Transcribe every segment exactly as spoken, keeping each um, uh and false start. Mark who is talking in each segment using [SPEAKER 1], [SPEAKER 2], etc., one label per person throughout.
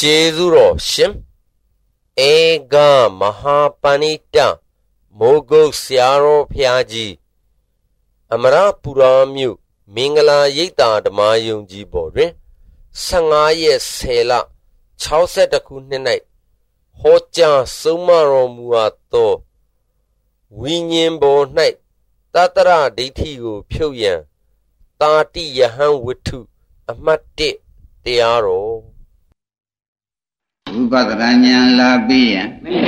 [SPEAKER 1] Jezuro Shim Ega Mahapanita Mogo Siaro Piaji Amara Puramyu Mingala Yita Damayunji Bore Sangaye Sela Chauset Akunenai Hoja Sumaro Muato Winyimbo Night Tatara Detigo Pyoyan Tati Yahan Witu Amate Tearo
[SPEAKER 2] Upadranya Labiya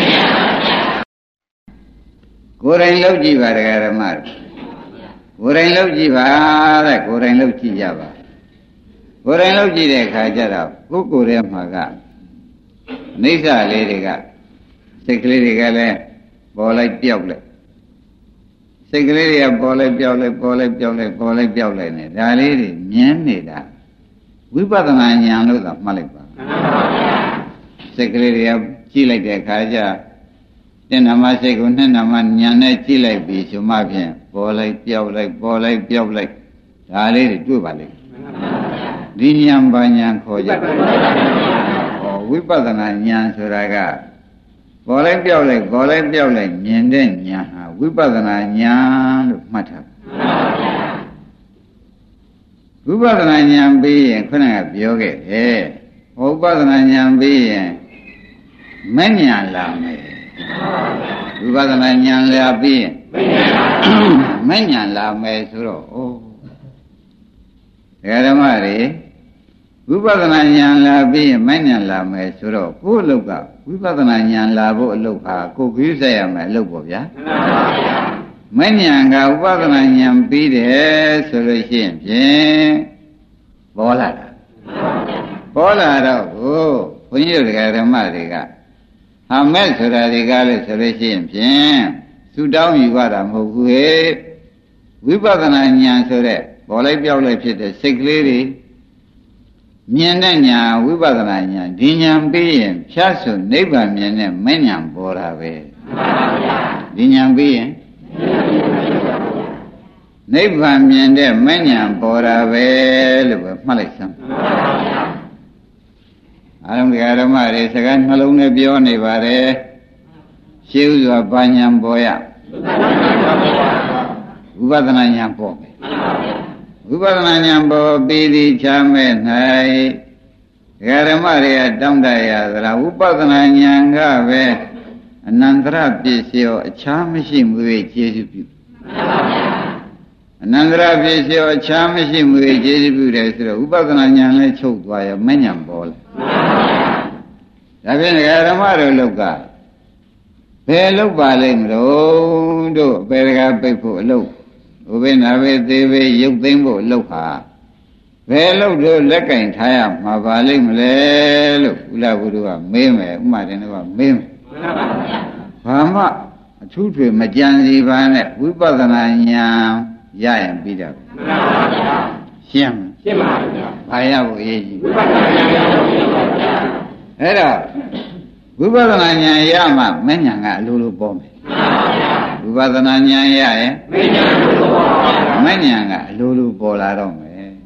[SPEAKER 2] Korain Loji Varagaramar Korain Loji Vara, Korain Loji Java Korain Loji de Kajara, Kukure Maga Nisa Lediga Secretary Bolai Piole Secretary of Bolai Piole, Bolai Piole, Bolai Piole, Dali, Mianida Upadranya Luda Malipa Secretary of Chile de Kaja, then a Masego Nenaman Yana Chile be Sumapian, Bolai Piole, Bolai Piole, Dali, Dubali. Diniam Banyan Koja, or Wipadana Yan Suraga, Bolai Piole, Bolai Piole, Yenden Yaha, Wipadana Yan Mata. Wipadana Yan be and Kuna Bioge, eh, Opadana Yan be and Manya Lame. Wipadana Yan Labi, Manya Lame Suro, oh. Yaramari. Vipadana Yan Labi, Manya Lame Suro, Ko Luka, Vipadana Yan Labo Luka, Ko Gusayama Lubovia. Manyanga, Vipadana Yan Bide, Solution, Bola. Bola, oh, when you get a Mariga. I met Sura the Galley Solution, Sudan, you got a Mogue. Vipadana Yan Sure, Bola Piola Pit, the sick lady. Miananya, Wibadananya, Dinyam being, Chasu, neighbor Mian, Manyam Borave. Dinyam being Neighbor Mian, Manyam Borave, Malisam. I don't get a marriage, second Malone Bione Vare, shoes of Banyam Boya. Wibadananya Bobe. Upadananyambo Bidi Chamen Hai Garamaria Damdaya Upadananyanga Ve Anandra Pisio Chamishim with Jesu Anandra Pisio Chamishim with Jesu Upadananyang choked by a manyam ball. Rabin Garamaro Loka Pelo Balim Rodo Berga Pepo Low. When I will they yoke them loka. Well, do like in Taya, Mavalim Lelo, Ulavudua, Meme, Martinova, Meme. Pama, a two to Majanzi Vanet, Wipadananya, Yam Bida. Shim, Paya, Era Wipadananya Yama, Menyanga, Lulu Bomb. Vipadananya ya Manyanga Lulu Bolarome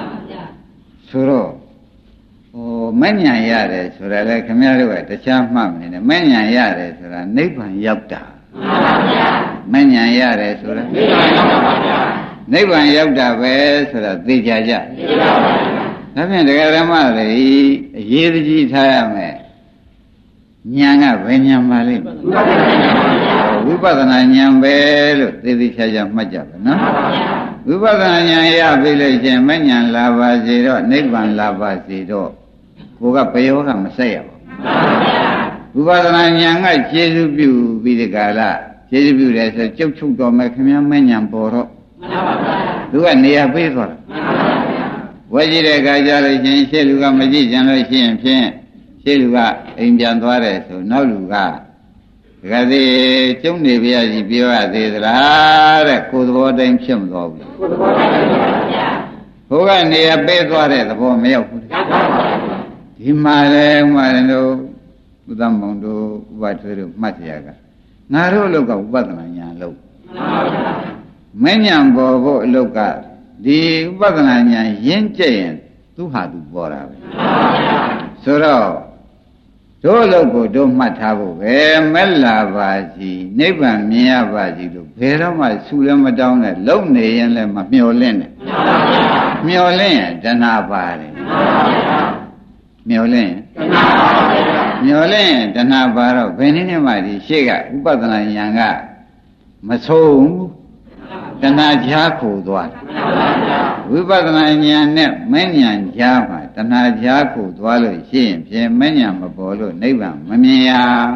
[SPEAKER 2] Suro Oh Manya Yare Sura like Camaro, the Champman, and Manya Yare Sura, Nipan Yapta Manya Yare Sura Nipan Yapta, Sura, Dijaja. I mean, the Garamari, Yirji Tayame Nyanga Venyamali. Vipadana Nyambel, the Chaja Majab, no? Vipadana village and Manyan Lava Zero, Niban Lava Zero, Uga Payoka Masaya. Vipadana Nyanga, Jesu View, be the Gala, Jesu View as a Chuchu Domacamian Manyan Boro. Do a near paper. Wajira Gajara, Sheluga Maji, Generation, Sheluga, Indian Dware, so no Luga. Gadi Chumni Viaji Bia de Rare, Kudo Dame Chim Dog. Who are near Bedware, the poor male. Himare, Marino, Udamundo, Watu, Matiaga. Naru look of Badana look. Manyam Bobo look at the Badana Yen Chain, two had to bore. So, တို့လောက်ကိုတို့မှတ်ထားဖို့ပဲမဲ့လာပါစီနိဗ္ဗာန်မြင်ရပါစီလို့ဘယ်တော့မှဆူလည်းမတောင်းနဲ့လုံနေရင်လည်းမမျော်လင့်နဲ့မျော်လင့်ရင်တဏှာပါတယ်မျော်လင့်ရင်တဏှာပါတယ်မျော်လင့်ရင်တဏှာပါတော့ဘယ်နည်းနဲ့မှဒီရှေ့ကဥပဒနာဉာဏ်ကမဆုံးတဏှာချားခိုသွားဝိပဿနာဉာဏ်နဲ့မဉဏ်ကြားမှာတဏှာချားခိုသွားလို့ရှိရင်ဖြင့်မဉဏ်မပေါ်လို့နိဗ္ဗာန်မမြင်ရ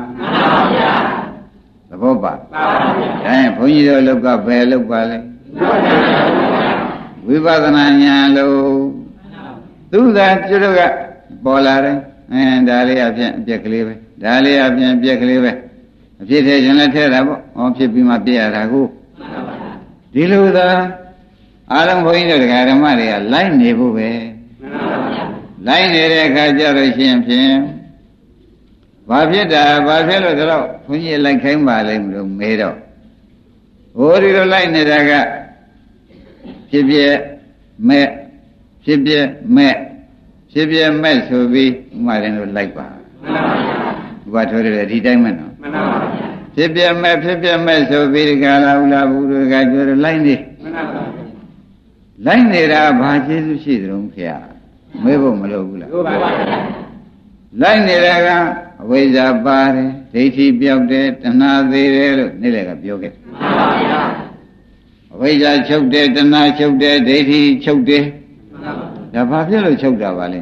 [SPEAKER 2] သဘောပါဒါရင်ဘုန်းကြီးတို့လောက်ကဘယ်လောက်ပါလဲဝိပဿနာဉာဏ်လို့သူသာကျွတ်ကပေါ်လာတယ်အဲဒါလေးအပြင်အပြက်ကလေးပဲဒါလေးအပြင်အပြက်ကလေးပဲအဖြစ်ထဲခြင်းလည်းထဲတာပေါ့ဟောဖြစ်ပြီးမှပြရတာကိုဒီလိုသာအားလုံးဘုန်းကြီးတို့ဓမ္မတွေကလိုက်နေဖို့ပဲလိုက်နေတဲ့အခါကျတော့ရှင်ဖြင့်ဘာဖြစ်တာဘာဖြစ်လို့တော့ဘုန်းကြီးလိုက်ခိုင်းပါလိမ့်မလို့မေးတော့ဟိုဒီလိုလိုက်နေတာကဖြစ်ပြမဲ့ဖြစ်ပြမဲ့ဖြစ်ပြမဲ့ဆိုပြီးဥမာရင်တို့လိုက်ပါဘုရားထိုးတယ်ဒီတိုင်းမဲ့နော်ဖြစ်ပြမဲ့ဖြစ်ပြမဲ့ဆိုပြီးဒီကလာဥလာဘူးတို့ကကြွတယ်လိုက်နေလိုက်နေတာဘာကျေးဇူးရှိသလဲခင်ဗျာမေးဖို့မလိုဘူးလားလိုက်နေတာကအဝိဇ္ဇာပါတယ်ဒိဋ္ဌိပြောက်တယ်တဏှာသေးတယ်လို့နေ့လည်ကပြောခဲ့အဝိဇ္ဇာချုပ်တယ်တဏှာချုပ်တယ်ဒိဋ္ဌိချုပ်တယ်ဒါဘာဖြစ်လို့ချုပ်တာပါလဲ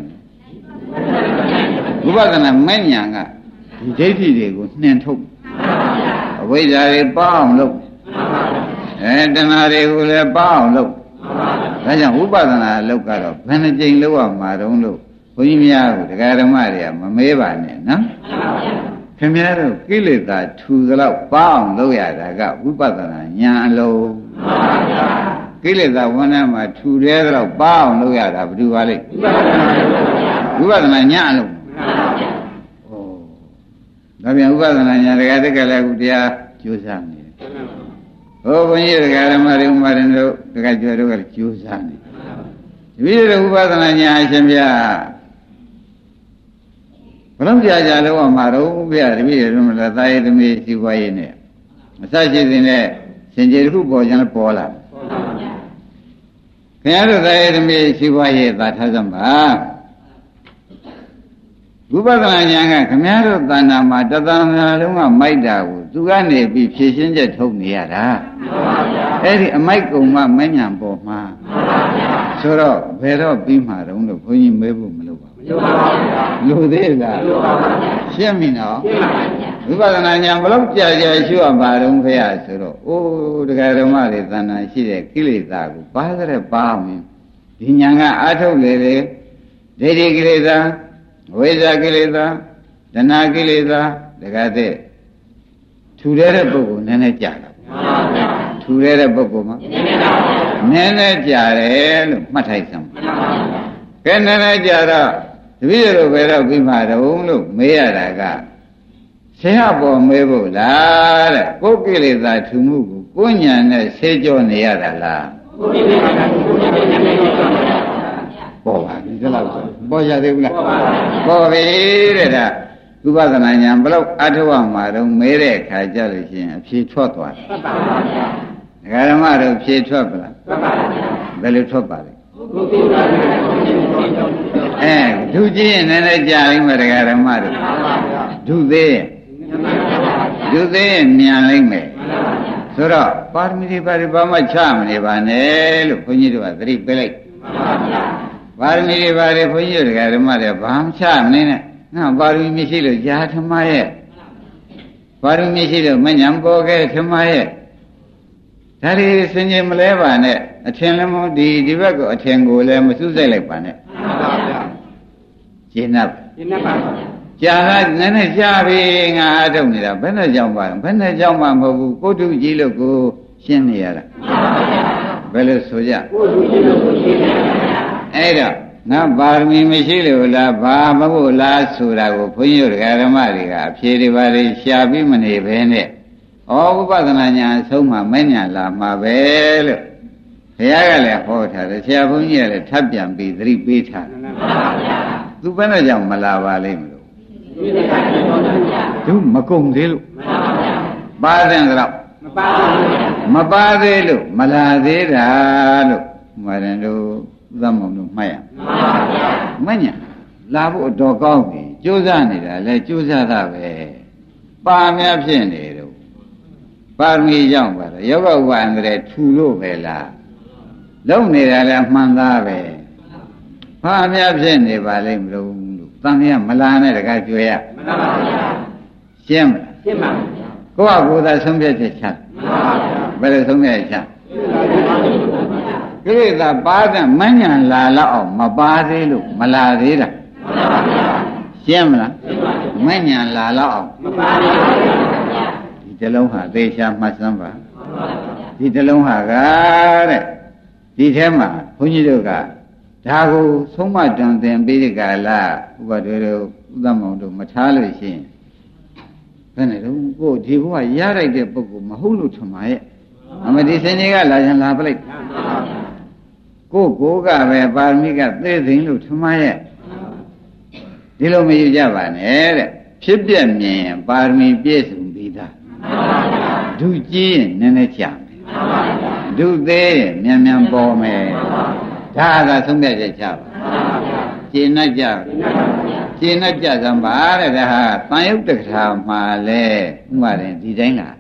[SPEAKER 2] ဝိပဿနာမဲ့ညာကဒီဒိဋ္ဌိတွေကိုနှင်ထုတ်အဝိဇ္ဇာတွေပေါအောင်လုပ်အဲတဏှာတွေကိုလည်းပေါအောင်လုပ်ဒါကြောင့်ဝိပဿနာလုပ်ကတော့ဘယ်နှကြိမ်လုပ်ရမှာတုံးလို့ဘုန်းကြီးများကဒကာဓမ္မတွေကမမေးပါနဲ့နော်ခင်ဗျားတို့ကိလေသာထူသလောက်ပေါအောင်လုပ်ရတာကဝိပဿနာဉာဏ်အလုံးကိလေသာဝဏ္ဏမှာထူတဲ့တော့ပေါအောင်လုပ်ရတာဘယ်သူပါလိမ့်ဝိပဿနာဉာဏ်အလုံးဩဒါပြန်ဝိပဿနာဉာဏ်တကယ်တကယ်လည်းအခုတရားကြိုးစားနေတယ်ဟောဘုန်းကြီးတရားဓမ္မတွေဥမာရင်တို့တကယ်ကြွယ်တို့ကကြိုးစားနေတပည့်တော်ဝိပဿနာဉာဏ်အရှင်ဗျာဘလုံးကြာကြာလုံးဝမှာတော့ဗျာတပည့်တော်တို့လည်းသာယသမီးစီပွားရေးနဲ့အစရှိတဲ့နဲ့ရှင်ကျေတစ်ခုပေါ်ကြလည်းပေါ်လာခင်ဗျားတို့သာယသမီးစီပွားရေးသာထားစမ်းပါဝိပဿနာဉာဏ်ကခမည်းတော်တဏ္ဍာမှာတသံဃာလုံးကမိုက်တာကိုသူကနေပြီးဖြည့်ရှင်းချက်ထုတ်နေရတာအဲ့ဒီအမိုက်ကုံမမဉဏ်ပေါ်မှာဆိုတော့ဘယ်တော့ပြီးမှာတုံးလို့ဘုန်းကြီးမေးဖို့မလိုပါဘူးလိုသေးလားရှင်းပြီနော်ဝိပဿနာဉာဏ်ဘလို့ကြာကြာရှုရပါတုံးဖေရဆိုတော့အိုးတရားဓမ္မတွေတဏ္ဍာရှိတဲ့ကိလေသာကိုပါကြတဲ့ပါမင်းဒီဉာဏ်ကအာထုတ်လေလေဒိဋ္ဌိကိလေသာဝိဇ္ဇာကိလေသာတဏှာကိလေသာတခါတည်းထူတဲ့ပုဂ္ဂိုလ်နည်းနည်းကြာတာထူတဲ့ပုဂ္ဂိုလ်မှာနည်းနည်းကြာတယ်လို့မှတ်ထိုက်စမ်းကဲနည်းနည်းကြာတော့တပည့်တော်ဘယ်တော့ပြီးမှတုံးလို့မေးရတာကဆရာပေါ်မေးဖို့လားတဲ့ကိုယ်ကိလေသာထူမှုကိုကိုယ်ညာနဲ့ဆေးကြောနေရတာလားကိုယ်ကိလေသာထူမှုကိုညာနဲ့ဆေးကြောနေရတာပေါ်ပါပြီဒီလောက်ဆိုပေါ်ရသေးဘူးလားပေါ်ပြီတဲ့ဒါဥပဒနာဉာဏ်ဘလို့အထောက်အမှာတော့မဲတဲ့အခါကျလို့ရှိရင်အဖြေထွက်သွားတယ်မှန်ပါဗျာဒကာဓမ္မတို့ဖြေထွက်ပါလားမှန်ပါဗျာဘယ်လိုထွက်ပါလဲအဲဒုကြည့်ရင်လည်းလည်းကြာလိမ့်မယ်ဒကာဓမ္မတို့ဒုသေးရင်ဒုသေးရင်မြန်လိမ့်မယ်ဆိုတော့ပါရမီတွေပါရဘာမှချမနေပါနဲ့လို့ဘုန်းကြီးတို့ကသတိပေးလိုက်ပါရမီတွေပါရဘုန်းကြီးတို့ဓမ္မတွေဘာမှချမနေနဲ့ငါပါရမီမရှိလို့ဇာဓမ္မရဲ့ပါရမီရှိလို့မညံပေါ်ခဲ့ဓမ္မရဲ့ဒါတွေစင်ကြီးမလဲပါနဲ့အထင်လည်းမဒီဒီဘက်ကအထင်ကိုလည်းမစူးစိုက်လိုက်ပါနဲ့မှန်ပါဗျာရှင်း납ရှင်း납ပါဗျာကြာကနည်းနည်းကြာပြီငါအထုတ်နေတာဘယ်နဲ့ကြောင့်ပါဘယ်နဲ့ကြောင့်မှမဟုတ်ဘူးကိုတုကြီးလို့ကိုရှင်းနေရတာမှန်ပါဗျာဘယ်လိုဆိုကြကိုတုကြီးလို့ကိုရှင်းနေရတာအဲ့တော့ငါပါရမီမရှိလို့လားဘာမဟုတ်လားဆိုတာကိုဘုန်းကြီးတို့ဓမ္မတွေကအဖြေတွေပါလေရှားပြီးမနေဘဲနဲ့ဩဝိပဿနာဉာဏ်အဆုံးမှမဲ့ညာလာမှာပဲလို့ဘုရားကလည်းဟောထားတယ်ဆရာဘုန်းကြီးကလည်းထပ်ပြန်ပြီးသတိပေးထားတယ်မှန်ပါဗျာသူဘယ်နဲ့ကြောင့်မလာပါလိမ့်မလို့သူမကုန်သေးလို့ပါတဲ့တော့မပါသေးလို့မလာသေးတာလို့မှာတယ်တို့သမုံတို့မှတ်ရမညာလာဖို့တော့ကောင်းပြီကြိုးစားနေတာလဲကြိုးစားတာပဲပါများဖြစ်နေတော့ပါရမီကြောင့်ပါတော့ယောဂဥပါဒ်တဲ့ထူလို့ပဲလားလုံးနေတာလဲမှန်သားပဲပါများဖြစ်နေပါလိမ့်မလို့လို့တန်မြတ်မလာနဲ့တကားကြွယ်ရမှန်ပါဗျာရှင်းမလားရှင်းပါဗျာကိုယ့်အကိုယ်သာဆုံးဖြတ်ချက်ချမှန်ပါဗျာဘယ်လိုဆုံးဖြတ်ချက်ကိလေသာပါတဲ့မဉ္ဇဉ်လာတော့အောင်မပါသေးလို့မလာသေးတာမှန်ပါဗျာရှင်းမလားရှင်းပါမဉ္ဇဉ်လာတော့အောင်မပါသေးပါဘူးဒီတလုံးဟာသေချာမှတ်စမ်းပါဒီတလုံးဟာကတဲ့ဒီထဲမှာဘုန်းကြီးတို့ကဒါကိုဆုံးမတန်သင်ပြီးဒီကလာဥပဒေတို့ဥဒ္ဓမောင်တို့မထားလို့ရှိရင်ဘယ်နဲ့တော့ကိုဒီဘုရားရလိုက်တဲ့ပုဂ္ဂိုလ်မဟုတ်လို့ထင်ပါရဲ့အမဒီစင်ကြီးကလာရင်လာပလိုက်ကိုကိုကပဲပါရမီကသိသိလို့ထမရဲ့ဒီလိုမယူကြပါနဲ့တဲ့ဖြစ်ပြမြင်ရင်ပါရမီပြည့်စုံပြီးသားဒုကြီးရင်နည်းနည်းကြာမယ်ဒုသေးရင်မြန်မြန်ပေါ်မယ်ဒါကသုံးပြချက်ချပါကျင့်တ်ကြကျင့်တ်ကြသံပါတဲ့ဒါဟာတန်ရုပ်တက္ကထာမှာလဲဥမာရင်ဒီတိုင်းလား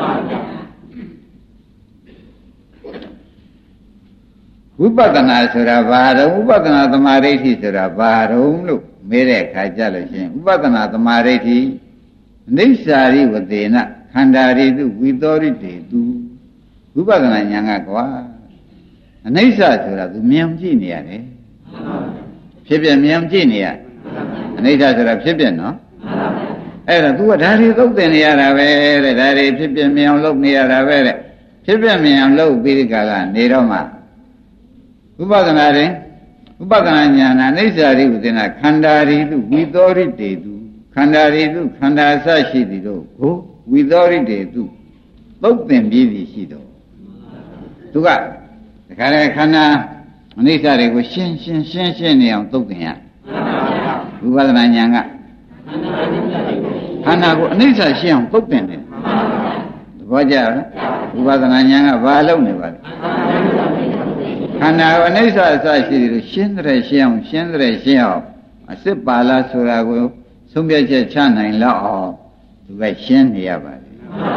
[SPEAKER 2] ဝိပဿနာဆိုတာဘာတော့ဝိပဿနာသမာဓိဋ္ဌိဆိုတာဘာတော့လို့မေးတဲ့အခါကြလို့ရှိရင်ဝိပဿနာသမာဓိဋ္ဌိအနိစ္စရိဝသေနခန္ဓာရိတုဝိသောရိတေတုဝိပဿနာဉာဏ်ကကွာအနိစ္စဆိုတာသူမြင်ကြည့်နေရတယ်ဖြစ်ပြမြင်ကြည့်နေရအနိစ္စဆိုတာဖြစ်ပြနော်အဲ့ဒါ तू ကဒါတွေသုတ်တင်နေရတာပဲတဲ့ဒါတွေဖြစ်ပြမြင်အောင်လုပ်နေရတာပဲတဲ့ဖြစ်ပြမြင်အောင်လုပ်ပြီးဒီကလာနေတော့မှဥပဒနာရင်ဥပဒနာညာနာအိဋ္ဌာရိဥဒေနာခန္ဓာရိတုဝိသောရိတေတုခန္ဓာရိတုခန္ဓာအစရှိသည်တို့ကိုဝိသောရိတေတုသုတ်တင်ပြီးသည်ရှိတော့သူကတခါလေခန္ဓာအနိစ္စတွေကိုရှင်းရှင်းရှင်းရှင်းနေအောင်သုတ်တင်ရဝိပဿနာဉာဏ်ကခန္ဓာကိုအနိစ္စရှင်းအောင်သုတ်တင်တယ်သဘောကျလားဝိပဿနာဉာဏ်ကဘာလုပ်နေပါလဲခန္ဓာအနိစ္စအစရှိတယ်လို့ရှင်းတဲ့ရှင်းအောင်ရှင်းတဲ့ရှင်းအောင်အစစ်ပါလားဆိုတာကိုသုံးပြချက်ချနိုင်လောက်အောင်သူကရှင်းနေရပါတယ်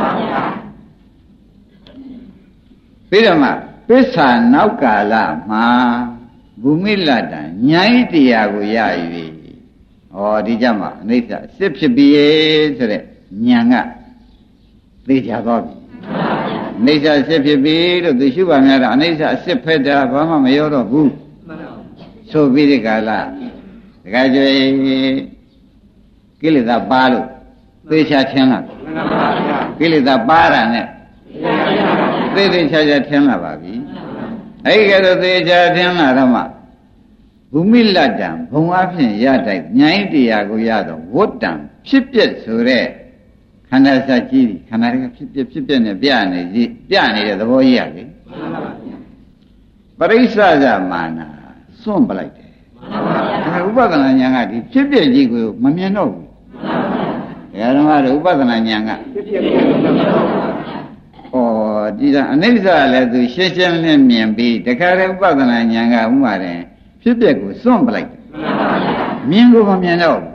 [SPEAKER 2] ပြီးတော့မှပစ္စာနောက်ကာလမှာဘူမိလတ္တဉာဏ်တရားကိုရ၍ဩဒီကြမှာအနိစ္စအစစ်ဖြစ်ပြီဆိုတဲ့ဉာဏ်ကသိကြတော့ပြီအနိစ္စအစစ်ဖြစ်ပြီလို့သူရှုပါများတော့အနိစ္စအစစ်ဖက်တာဘာမှမရောတော့ဘူးဆိုပြီးဒီကာလတခါကျွေကိလေသာပါလို့သေချာထင်လာကိလေသာပါတာနဲ့သေသေးချာချာထင်လာပါပြီအဲ့ဒီကတော့သေချာထင်လာတော့မှဘူမိလတ္တံဘုံအဖြစ်ရတိုက်ဉာဏ်တရားကိုရတော့ဝတ္တံဖြစ်ပြဆိုတဲ့ခန္ဓာစကြီးခန္ဓာတွေကဖြစ်ပြဖြစ်ပြနဲ့ပြနေကြီးပြနေတဲ့သဘောကြီးရလေပရိစ္ဆဇမာနာစွန့်ပလိုက်တယ်ဥပဒနာဉာဏ်ကဒီဖြစ်ပြကြီးကိုမမြင်တော့ဘူးဒါဓမ္မတို့ဥပဒနာဉာဏ်ကဖြစ်ပြကြီးမမြင်တော့ဘူးဩဒီကအနိစ္စလည်းသူရှင်းရှင်းလင်းမြင်ပြီးတခါတည်းဥပဒနာဉာဏ်ကဥမာတယ်ဖြစ်ပြကိုစွန့်ပလိုက်တယ်မြင်ကိုမမြင်တော့ဘူး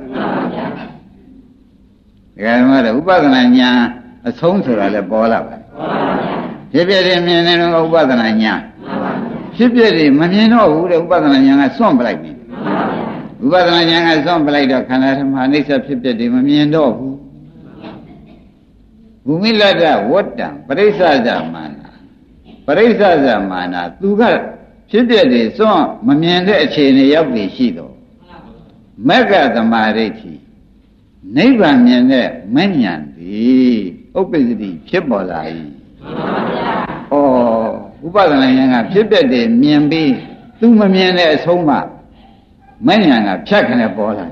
[SPEAKER 2] ဒကာဓမ္မတို့ဥပဒနာဉာဏ်အဆုံးဆိုတာလည်းပေါ်လာပါဖြစ်ပြတယ်မြင်နေတော့ဥပဒနာဉာဏ်ဖြစ်ပြတယ်မမြင်တော့ဘူးတဲ့ဥပဒနာဉာဏ်ကစွန့်ပလိုက်ပြီဥပဒနာဉာဏ်ကစွန့်ပလိုက်တော့ခန္ဓာဓမ္မအနိစ္စဖြစ်ပြတယ်မမြင်တော့ဘူးဘူမိလတ္တဝတ္တံပရိစ္ဆဇမာနာပရိစ္ဆဇမာနာသူကဖြစ်ပြတယ်စွန့်မမြင်တဲ့အခြေအနေရောက်ပြီရှိတော့မက္ခသမာဓိဋ္ဌိနိဗ္ဗာန်မြင်တဲ့မဉ္ဇဉ်သည်ဥပ္ပစ္စတိဖြစ်ပေါ်လာ၏ဩဥပဒနာဉာဏ်ကဖြစ်ပြတယ်မြင်ပြီးသူမမြင်တဲ့အဆုံးမှမဉ္ဇဉ်ကဖြတ်ခနဲ့ပေါ်လာ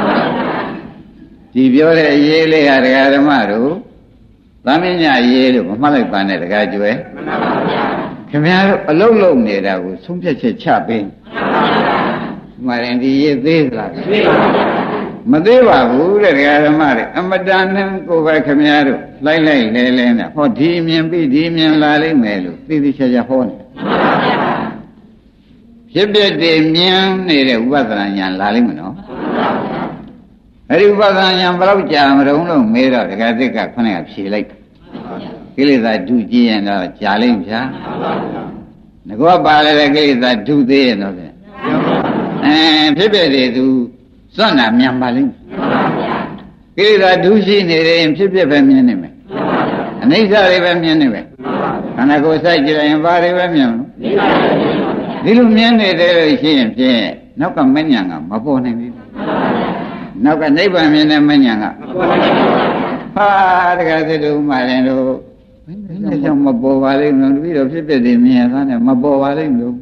[SPEAKER 2] ဒီပြောတဲ့အရေးလေးဟာဒကာဓမ္မတို့သမင်းညရေးလို့မမှတ်လိုက်ပါနဲ့ဒကာကျွဲမှန်ပါဗျာခင်ဗျားတို့အလုံးလုံးနေတာကိုဆုံးဖြတ်ချက်ချပေးမှန်ပါဗျာမှန်ရင်ဒီရေးသေးသလားသေးပါဗျာမသေးပါဘူးတဲ့ဓမ္မတွေအမတန်နဲ့ကိုယ်ပဲခမည်းတော်လိုက်လိုက်လဲလဲနဲ့ဟောဒီမြင်ပြီဒီမြင်လာလိမ့်မယ်လို့သိသိချာချာဟောနေဖြစ်ပြတဲ့မြင်နေတဲ့ဥပဒနာဉာဏ်လာလိမ့်မယ်နော်အဲ့ဒီဥပဒနာဉာဏ်ဘယ်တော့ကြာမတုံးလို့မေးတော့ဒကာသစ်ကခဏကဖြေလိုက်ကိလေသာဒုကြည့်ရင်တော့ကြာလိမ့်ဗျာငကောပါလေတဲ့ကိလေသာဒုသေးရင်တော့အဲဖြစ်ပြတဲ့သူစွန့်တာမြန်ပါလိမ့်ကိလေသာဒုရှိနေရင်ဖြစ်ပြပဲမြင်နေမယ်အနိစ္စတွေပဲမြင်နေမယ်ခန္ဓာကိုယ်စိုက်ကြည့်လိုက်ရင်ဘာတွေပဲမြင်လို့ဒီလိုမြင်နေတယ်လို့ရှိရင်ဖြင့်နောက်ကမဉ္ဇဏ်ကမပေါ်နိုင်ဘူးနောက်ကနိဗ္ဗာန်မြင်တဲ့မဉ္ဇဏ်ကဟာတခါသတူမှရင်တို့ဘယ်နဲ့ကြောင့်မပေါ်ပါလိမ့်မလို့တပည့်တော်ဖြစ်ဖြစ်ဒီမြင်သားနဲ့မပေါ်ပါလိမ့်မလို့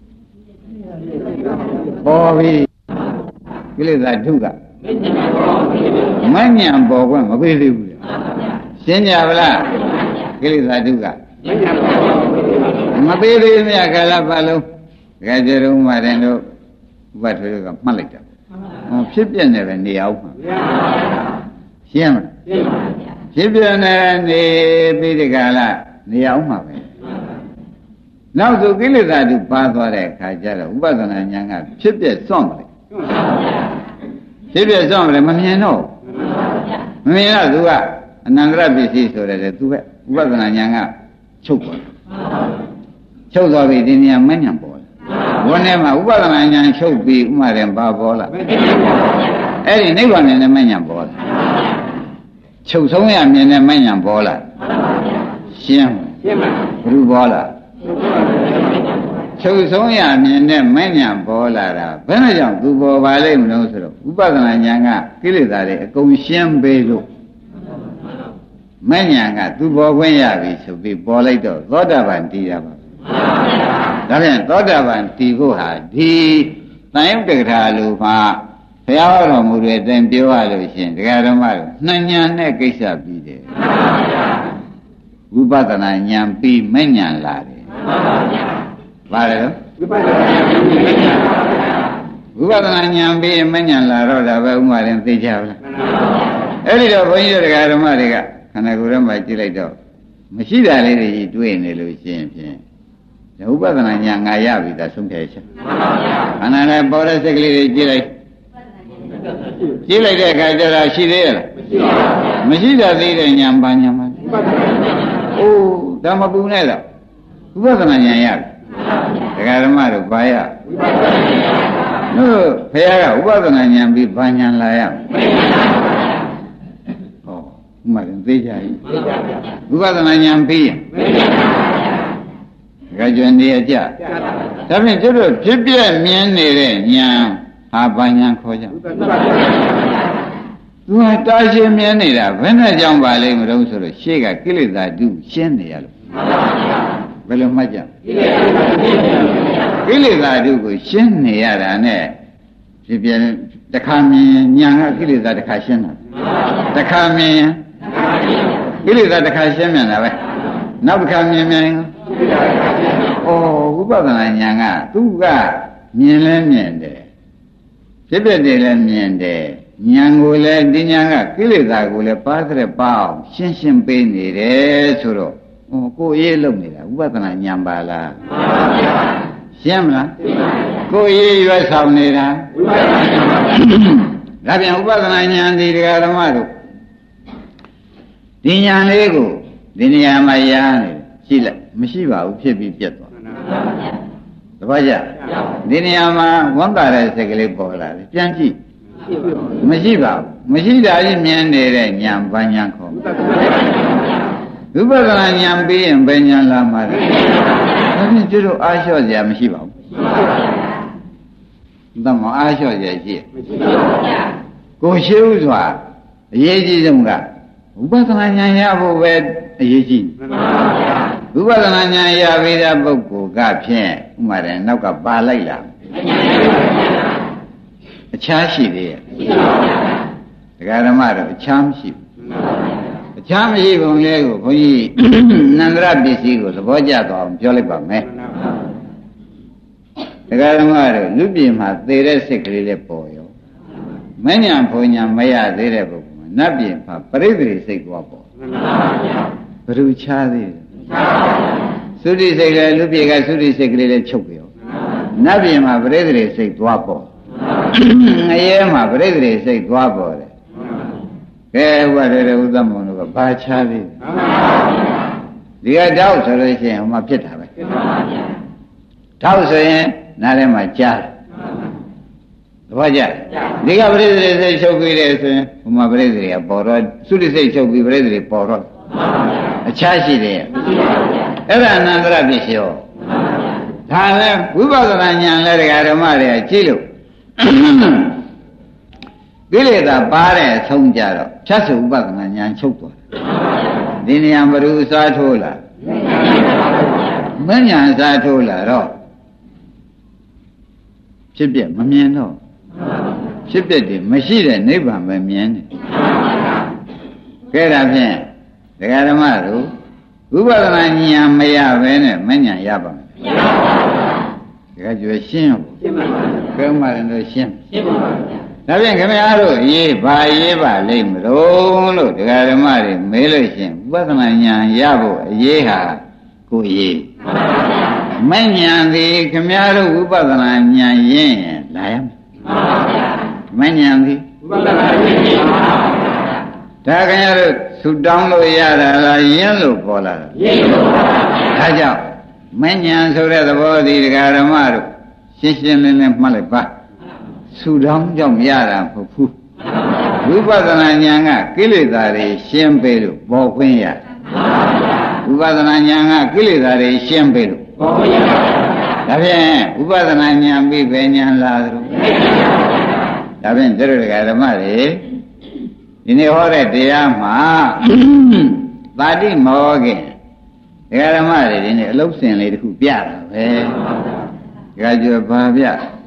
[SPEAKER 2] ပေါ်ပြီကိလေသာဒုက္ခမဉ္ဇဏ်ပေါ်ခွင့်မပေးသေးဘူးရှင်းကြပါလားကိလေသာဒုက္ခမပေးသေးမြတ်ခါလာပါလုံးတခါကျတော့မှရင်တို့ဥပထွေးကမှတ်လိုက်တာဟောဖြစ်ပြနေပဲနေအောင်မှာရှင်းမလားဖြစ်ပြနေနေပြီးဒီကလာနေအောင်မှာပဲနောက်ဆိုကိလေသာတွေပါသွားတဲ့အခါကျတော့ဥပဒနာဉာဏ်ကဖြစ်ပြစွန့်တယ်ဖြစ်ပြစွန့်တယ်မမြင်တော့မမြင်တော့သူကအနန္တရပစ္စည်းဆိုတယ်သူပဲဥပဒနာဉာဏ်ကချုပ်သွားချုပ်သွားပြီဒီနေရာမဉဏ်ပေါ်ဘုန်းထဲမှာဥပဒနာဉာဏ်ချုပ်ပြီးဥမာရင်ဘာပေါ်လာအဲ့ဒီနိဗ္ဗာန်နဲ့မဉဏ်ပေါ်လာချုပ်ဆုံးရမြင်တဲ့မဉဏ်ပေါ်လာရှင်းရှင်းပါဘုရားပေါ်လာချုပ်ဆုံးရမြင်တဲ့မဉဏ်ပေါ်လာတာဘယ်နဲ့ကြောင့်သူပေါ်ပါလိမ့်မလို့ဆိုတော့ဥပဒနာဉာဏ်ကကိလေသာတွေအကုန်ရှင်းပေးလို့မဉဏ်ကသူပေါ်ခွင့်ရပြီဆိုပြီးပေါ်လိုက်တော့သောတာပန်တည်ရပါဒါဖြင့်သောတာပန်တည်ဖို့ဟာဒီတန်ရုပ်တက္ကထာလိုမှာဘုရားဟောတော်မူတဲ့အတိုင်းပြောရလို့ရှိရင်တရားဓမ္မတို့နှဉဏ်နဲ့ကိစ္စပြီးတယ်ဝိပဿနာဉာဏ်ပြီးမဉဏ်လာတယ်ပါလေဝိပဿနာဉာဏ်ပြီးမဉဏ်လာဝိပဿနာဉာဏ်ပြီးမဉဏ်လာတော့ဒါပဲဥမာရင်သိကြပါလားအဲ့ဒီတော့ဘုန်းကြီးတို့တရားဓမ္မတွေကခန္ဓာကိုယ်ထဲမှာကြည့်လိုက်တော့မရှိတာလေးတွေတွေ့နေလို့ရှိရင်ဖြင့်ဥပဒနာညာငါရပြီဒါဆုံးဖြတ်ချက်ခန္ဓာနဲ့ပေါ်တဲ့စိတ်ကလေးတွေကြည့်လိုက်ကြည့်လိုက်တဲ့အခါကျတော့ရှိသေးရဲ့လားမရှိတာသေးတဲ့ညာဘာညာမအိုးဒါမပူနဲ့တော့ဥပဒနာညာရပြီဒကာဓမ္မတို့ဘာရတို့ဘုရားကဥပဒနာညာပြီးဘာညာလာရဟောဥမာရင်သိကြပြီဥပဒနာညာပြီးရင်ကကြွနေရကြဒါဖြင့်ကျတော့ဖြစ်ပြမြင်နေတဲ့ဉာဏ်ဟာဘာဉာဏ်ခေါ်ကြသူကတာရှင်းမြင်နေတာဘယ်နဲ့ကြောင့်ပါလိမ့်မလို့ဆိုတော့ရှေ့ကကိလေသာတုရှင်းနေရလို့ဘယ်လိုမှတ်ကြကိလေသာတုကိုရှင်းနေရတာနဲ့ဖြစ်ပြတခါမြင်ဉာဏ်ကကိလေသာတခါရှင်းတာတခါမြင်ကိလေသာတခါရှင်းမြန်တာပဲနောက်တစ်ခါမြင်မြန်ဩဝိပဿနာဉာဏ်ကသူကမြင်လဲမြင်တယ်ဖြစ်ဖြစ်တယ်လဲမြင်တယ်ဉာဏ်ကိုလည်းဒီဉာဏ်ကကိလေသာကိုလည်းပါတဲ့ပါအောင်ရှင်းရှင်းပေးနေတယ်ဆိုတော့ဟိုကိုယ်ရေးလုပ်နေတာဝိပဿနာဉာဏ်ပါလားရှင်းမလားကိုယ်ရေးရွယ်ဆောင်နေတာဝိပဿနာဉာဏ်ပါဒါပြန်ဝိပဿနာဉာဏ်ဒီတရားဓမ္မတို့ဒီဉာဏ်လေးကိုဒီနေရာမှာရနေကြည့်လိုက်မရှိပါဘူးဖြစ်ပြီးပြတ်သွားတပည့်ကြဒီနေရာမှာဝန်တာတဲ့စိတ်ကလေးပေါ်လာတယ်ပြန်ကြည့်မရှိပါဘူးမရှိတာကြီးမြင်နေတဲ့ဉာဏ်ဘာဉာဏ်ခေါ်ဝိပဿနာဉာဏ်ပြီးရင်ဘယ်ဉာဏ်လာမှာလဲဒါဖြင့်ကျတို့အားလျှော့စရာမရှိပါဘူးတမအားလျှော့စရာရှိကိုရှိဥစွာအရေးကြီးဆုံးကဝိပဿနာဉာဏ်ရဖို့ပဲအရေးကြီးဝိပဿနာဉာဏ်ရပြီးတဲ့ပုဂ္ဂိုလ်ကဖြင့်ဥမာတယ်နောက်ကပါလိုက်လာအခြားရှိသေးရဲ့ဒကာဓမ္မတော့အခြားမရှိဘူးအခြားမရှိပုံလေးကိုဘုန်းကြီးနန္ဒရပစ္စည်းကိုသဘောကျသွားအောင်ပြောလိုက်ပါမယ်ဒကာဓမ္မတို့လူပြည်မှာသေတဲ့စိတ်ကလေးလေးပေါ်ရောမမဉ္ဇဉ်ဘုံညာမရသေးတဲ့ပုဂ္ဂိုလ်နတ်ပြည်မှာပရိသေစိတ်သွားပေါ့မှန်ပါဗျာဘယ်သူချားသေးလဲသုတိစိတ်လည်းလူပြေကသုတိစိတ်ကလေးလည်းချုပ်ပြောနတ်ပြည်မှာပရိသေစိတ်သွားပေါ့ငရဲမှာပရိသေစိတ်သွားပေါ့လေကဲဥပဒေရဥသမုံတို့ကဘာချားသေးလဲဒီကတောက်ဆိုလို့ရှိရင်ဟိုမှာဖြစ်တာပဲတောက်ဆိုရင်နားထဲမှာကြားတယ်သဘောကျဒီကပရိသေစိတ်ချုပ်ပြီးတယ်ဆိုရင်ဟိုမှာပရိသေကပေါ်တော့သုတိစိတ်ချုပ်ပြီးပရိသေပေါ်တော့အခြားရှိတယ်အဲ့ဒါအနန္တရပစ္စယောဒါလည်းဝိပဿနာဉာဏ်လည်းတရားဓမ္မတွေကကြည့်လို့ကိလေသာပါတဲ့အဆုံးကြတော့ဖြတ်စုဥပဒနာဉာဏ်ချုပ်သွားတယ်ဒီနေရာဘ ᱹ စားထိုးလာမဉဏ်စားထိုးလာတော့ဖြစ်ပြမမြင်တော့ဖြစ်ပြတယ်မရှိတဲ့နိဗ္ဗာန်ပဲမြင်တယ်ကဲဒါဖြင့်ဒကာဓမ္မတို့ဝိပဿနာဉာဏ်မရဘဲနဲ့မဉဏ်ရပါမယ်မရပါဘူးဒကာကျွယ်ရှင်းဘူးရှင်းပါပါဘယ်မှာလဲရှင်းရှင်းပါပါဒါဖြင့်ခင်ဗျားတို့ရေးဘာရေးပါလိမ့်မလို့လို့ဒကာဓမ္မတွေမေးလို့ရှင်ဝိပဿနာဉာဏ်ရဖို့အရေးဟာကိုရေးမဉဏ်သည်ခင်ဗျားတို့ဝိပဿနာဉာဏ်ရင်းရင်လာရမယ်မဉဏ်သည်ဝိပဿနာဉာဏ်ရင်းပါဒါခင်ဗျားတို့ဆူတောင်းလို့ရတာလားရင်းလို့ပေါ်လာတာရင်းလို့ပါဒါကြောင့်မဉဏ်ဆိုတဲ့သဘောဒီဒကာဓမ္မတို့ရှင်းရှင်းလင်းလင်းမှတ်လိုက်ပါဆူတောင်းကြောင့်ရတာမဟုတ်ဘူးဝိပဿနာဉာဏ်ကကိလေသာတွေရှင်းပေးလို့ပေါ်ခွင့်ရဝိပဿနာဉာဏ်ကကိလေသာတွေရှင်းပေးလို့ပေါ်ခွင့်ရဒါဖြင့်ဝိပဿနာဉာဏ်ပြီးပဲဉာဏ်လာသလိုဒါဖြင့်ကျတော့ဒကာဓမ္မတွေဒီနေ့ဟောတဲ့တရားမှာသာတိမောခင်ဒကာဓမ္မတွေဒီနေ့အလုတ်စင်လေးတစ်ခုပြတာပဲဒကာကျော်ဘာပြ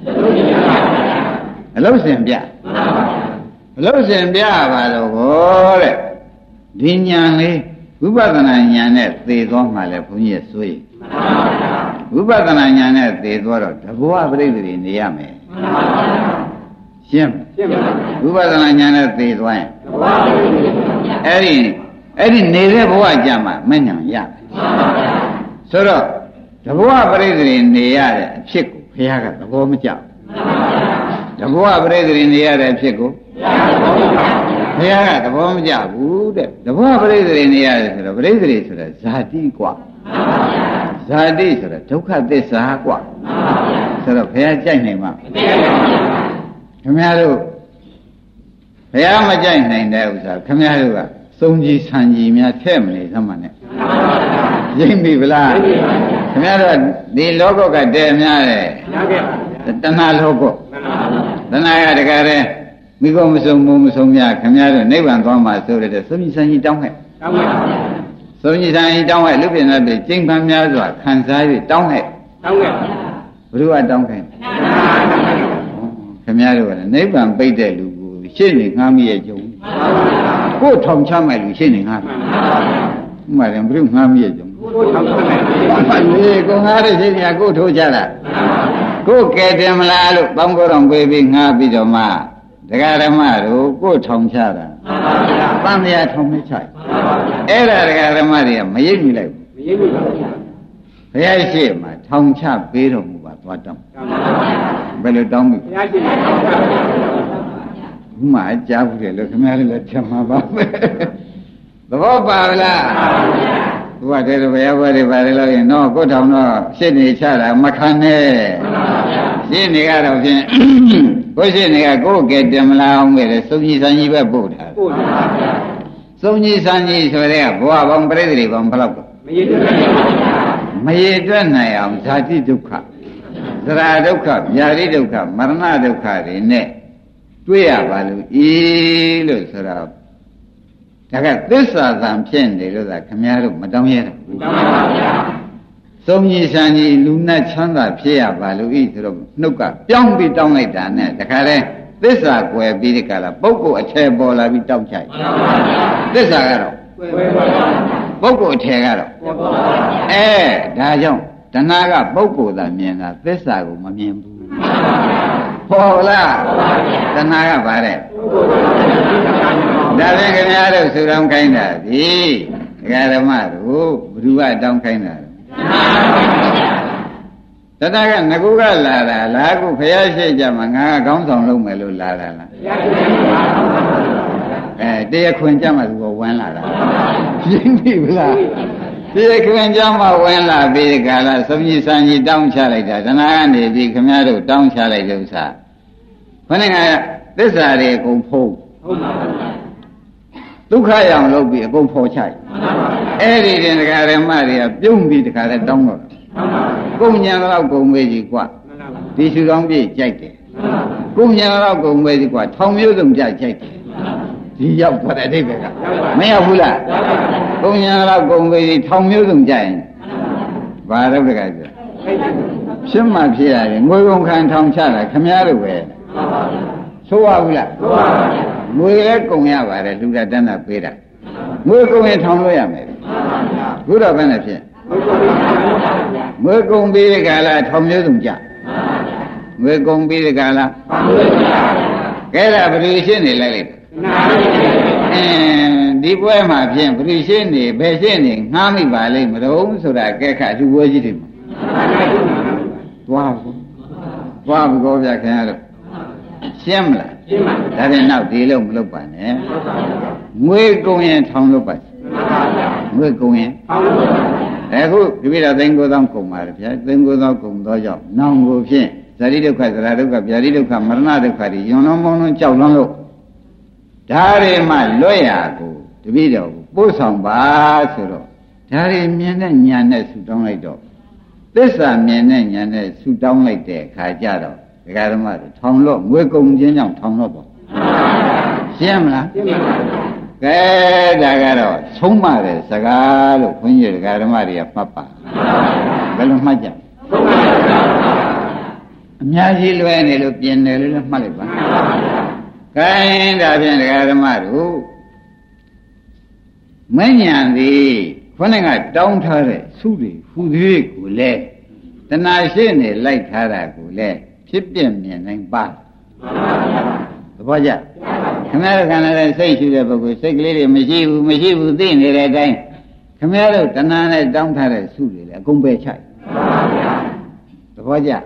[SPEAKER 2] အလုတ်စင်ပြအလုတ်စင်ပြပါတော့ဘောတဲ့ဒီဉာဏ်လေးဝိပဿနာဉာဏ်နဲ့သေသွားမှလည်းဘုန်းကြီးဆွေးဝိပဿနာဉာဏ်နဲ့သေသွားတော့တဘောပရိသေတွေနေရမယ်ရှင်းရှင်းပါဝိပဿနာဉာဏ်နဲ့သေသွားရင်အဲ့ဒီအဲ့ဒီနေတဲ့ဘဝကြမှာမဉဏ်ရဆိုတော့တဘောပရိသေတွေနေရတဲ့အဖြစ်ကိုဘုရားကသဘောမကျဘူးတဘောပရိသေတွေနေရတဲ့အဖြစ်ကိုဘုရားကသဘောမကျဘူးတဲ့တဘောပရိသေတွေနေရတယ်ဆိုတော့ပရိသေတွေဆိုတာဇာတိกว่าဇာတိဆိုတာဒုက္ခသစ္စာกว่าဆိုတော့ဘုရားကြိုက်နိုင်မှာခင်ဗျားတို့ဘုရားမကြိုက်နိုင်တဲ့ဥစ္စာခင်ဗျားတို့ကစုံကြီးဆံကြီးများထဲ့မနေသမှနဲ့ရိပ်ပြီဗလားခင်ဗျားတို့ဒီလောကကတည်းများတယ်တဏှာလောကတဏှာကတကယ်တည်းမိကောမစုံမမစုံများခင်ဗျားတို့နိဗ္ဗာန်သွားမှာဆိုရတဲ့စုံကြီးဆံကြီးတောင်းခဲ့တောင်းခဲ့စုံကြီးဆံကြီးတောင်းခဲ့လူပြင်းတဲ့ကျင့်ပန်းများစွာခံစား၍တောင်းခဲ့တောင်းခဲ့ဘုရားတောင်းခဲ့ခင်ဗျားတို့ကလည်းနိဗ္ဗာန်ပိတ်တဲ့လူကိုရှင်းနေငှားမိရဲ့ကြုံကိုယ်ထောင်ချမဲ့လူရှင်းနေငှားဥမာရင်ဘုရားငှားမိရဲ့ကြုံကိုယ်ထောင်ချမဲ့လူလေကိုငှားတဲ့ရှင်းနေတာကိုယ်ထိုးချတာကိုယ်ကဲတယ်မလားလို့ပေါင်းကိုယ်တော်ပြေးပြီးငှားပြီးတော့မှဒကာဓမ္မတို့ကိုယ်ထောင်ချတာသံဃာထောင်မချအဲ့ဒါဒကာဓမ္မတွေကမရိပ်မိလိုက်ဘူးမရိပ်မိပါဘူးဘုရားရှိမှထောင်ချပေးတော်မူပါသွားတောင်းဘယ်လိုတောင်းပြီဘုရားရှိမှထောင်ချပေးတော်မူပါဘုမအကြားဘူးလေလို့ခင်ဗျားလည်းထင်မှာပါပဲသဘောပါလားဘုရားတဲ့ဘုရားဘွယ်တွေပါတယ်လို့ရင်တော့ကိုယ်ထောင်တော့ရှင်းနေချတာမခံနဲ့ရှင်းနေကတော့ဖြင့်ကိုယ်ရှင်းနေကကိုယ်ကဲတင်မလာအောင်ပဲစုံကြီးစံကြီးပဲပို့တာပို့တာစုံကြီးစံကြီးဆိုတဲ့ဘဝပေါင်းပြိတ္တိပေါင်းဘယ်လောက်မရည်တွက်မရည်တွက်နိုင်အောင်ဇာတိဒုက္ခသရဒုက္ခဗျာတိဒုက္ခမရဏဒုက္ခတွေနဲ့တွေ့ရပါလို့ဤလို့ဆိုတော့ဒါကသစ္စာသံဖြစ်နေလို့သာခမည်းတော်မတောင်းရတာဘူးတောင်းပါဗျာသုံးကြီးစံကြီးလူနဲ့ချမ်းသာဖြစ်ရပါလို့ဤဆိုတော့နှုတ်ကပြောင်းပြီးတောင်းလိုက်တာနဲ့တခါလဲသစ္စာကွယ်ပြီးဒီကလာပုဂ္ဂိုလ်အထည်ပေါ်လာပြီးတောင်းချိုက်သစ္စာကတော့ကွယ်ပါပုဂ္ဂိုလ်အထည်ကတော့အဲဒါကြောင့်တဏှာကပုဂ္ဂိုလ်သာမြင်တာသစ္စာကိုမမြင်ဘူးပေါ်လားတဏှာကပါတဲ့ဒါဖြင့်ခင်ဗျားတို့ဆူတောင်းခိုင်းတာဒီဒကာဓမ္မတို့ဘ누구ကတောင်းခိုင်းတာတဏှာကငကူကလာတာလားခုဖျားရှိကြမှာငါကခေါင်းဆောင်လုပ်မယ်လို့လာတာလားအဲတရားခွင်ကြမှာသူကဝင်လာတာရှင်းပြီဗလားတရားခွင်ကြမှာဝင်လာပြီးခါလာသမီးစံကြီးတောင်းချလိုက်တာတဏှာကနေပြီးခင်ဗျားတို့တောင်းချလိုက်တဲ့ဥစ္စာခொနဲ့ကသစ္စာတွေအကုန်ဖုံးဟုတ်ပါဘူးဒုက္ခရအောင်လုပ်ပြီးအကုန်ဖော်ချအဲ့ဒီတင်တရားဓမ္မတွေကပြုံးပြီးတခါလဲတောင်းတော့ကုန်ညာတော့ကုန်မေးကြီးกว่าဒီရှုတော်ပြည့်ကြိုက်တယ်ကုန်ညာတော့ကုန်မေးကြီးกว่าထောင်မျိုးစုံကြကြိုက်တယ်ဒီရောက်သွားတဲ့အဓိပ္ပာယ်ကမရောက်ဘူးလားကုန်ညာတော့ကုန်မေးကြီးထောင်မျိုးစုံကြရင်ဘာတော့တကယ်ပြောရှင်းမှဖြစ်ရတယ်ငွေကုန်ခံထောင်ချတာခမည်းတော်ပဲဆိုရဘူးလားဆိုပါပါငွေလည်းကုန်ရပါတယ်လူကတန်းတာပေးတာငွေကုန်ရင်ထောင်လို့ရမယ်ဘုရားဘယ်နဲ့ဖြစ်ငွေကုန်ပြီးတဲ့ကာလထောင်မျိုးစုံကြငွေကုန်ပြီးတဲ့ကာလကဲဒါဘယ်လိုရှင်းနေလဲလေအင်းဒီပွဲမှာဖြင့်ဘယ်လိုရှင်းနေဘယ်ရှင်းနေငှားမိပါလိမ့်မလို့ဆိုတာကဲခါသူပွဲကြီးတွေမှာသွားဘူးသွားဘူးကောဗျာခင်ဗျားတို့ရှင်းမလားရှင်းပါပြီဒါဖြင့်နောက်ဒီလုံးမလုပ်ပါနဲ့ငွေကုန်ရင်ထောင်လုပ်ပါငွေကုန်ရင်ထောင်လုပ်ပါအခုဒီပြတော့သိန်းကိုယ်သောကုန်ပါတယ်ဗျာသိန်းကိုယ်သောကုန်သောကြောင့်နောင်ကိုဖြင့်ဇာတိဒုက္ခသရဒုက္ခဗျာတိဒုက္ခမရဏဒုက္ခတွေယွန်လုံးမောင်းလုံးကြောက်လွန်းလို့ဒါတွေမှလွတ်ရကိုတပည့်တော်ကိုပို့ဆောင်ပါဆိုတော့ဒါတွေမြင်တဲ့ညာနဲ့ဆူတောင်းလိုက်တော့သစ္စာမြင်တဲ့ညာနဲ့ဆူတောင်းလိုက်တဲ့အခါကျတော့ဒကာဓမ္မတွေထောင်လို့ငွေကုန်ခြင်းကြောင့်ထောင်လို့ပေါ့ရှင်းမလားရှင်းပါပါကဲဒါကတော့ဆုံးမတဲ့စကားလို့ခွန်ကြီးဒကာဓမ္မတွေကမှတ်ပါဘယ်လိုမှတ်ကြအများကြီးလွယ်နေလို့ပြင်တယ်လို့မှတ်လိုက်ပါကဲဒါဖြင့်ဒကာဓမ္မတို့မဉ္ဇဉ်သည်ခொနဲ့ကတောင်းထားတဲ့သုတွေဟူသေးကိုလေတဏှာရှိနေလိုက်ထားတာကိုလေဖြစ်ပြမြင်နိုင်ပါသဘောကျခင်ဗျားတို့ခန္ဓာနဲ့စိတ်ရှိတဲ့ပုဂ္ဂိုလ်စိတ်ကလေးတွေမရှိဘူးမရှိဘူးသိနေတဲ့အတိုင်းခင်ဗျားတို့တဏှာနဲ့တောင်းထားတဲ့သုတွေလေအကုန်ပဲချိုက်သဘောကျဩ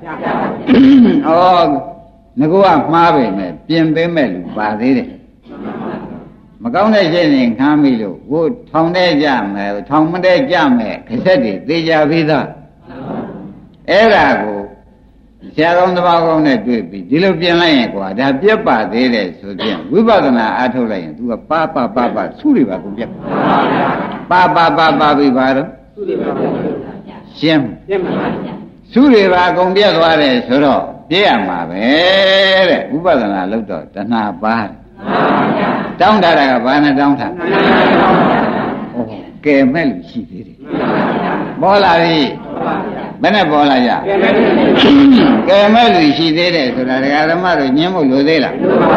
[SPEAKER 2] ငကောကမှားပဲမဲ့ပြင်ပေးမဲ့လူပါသေးတယ်မကောင်းတဲ့ရှင်းရင်ခမ်းပြီလို့ဟိုထောင်တဲ့ကြမယ်ထောင်မတဲ့ကြမယ်ခက်တွေသေချာပြီးသားအဲ့ဒါကိုဆရာကောင်းတစ်ပါးကောင်းနဲ့တွေ့ပြီးဒီလိုပြင်လိုက်ရင်ကွာဒါပြက်ပါသေးတယ်ဆိုပြန်ဝိပဿနာအားထုတ်လိုက်ရင် तू ကပါပါပါပါသုတွေပါကုန်ပြက်ပါပါပါပါပြီးပါတော့သုတွေပါရှင်းရှင်းပါပါသုတွေပါကုန်ပြက်သွားတယ်ဆိုတော့ပြည့်ရမှာပဲတဲ့ဝိပဿနာလုပ်တော့တဏှာပါတောင်းတာကဘာနဲ့တောင်းတာဩကဲမဲ့လူရှိသေးတယ်ပေါ်လာပြီဘယ်နဲ့ပေါ်လာကြကဲမဲ့လူရှိသေးတယ်ဆိုတာဒကာဓမ္မတို့ညင်းဖို့လိုသေးလား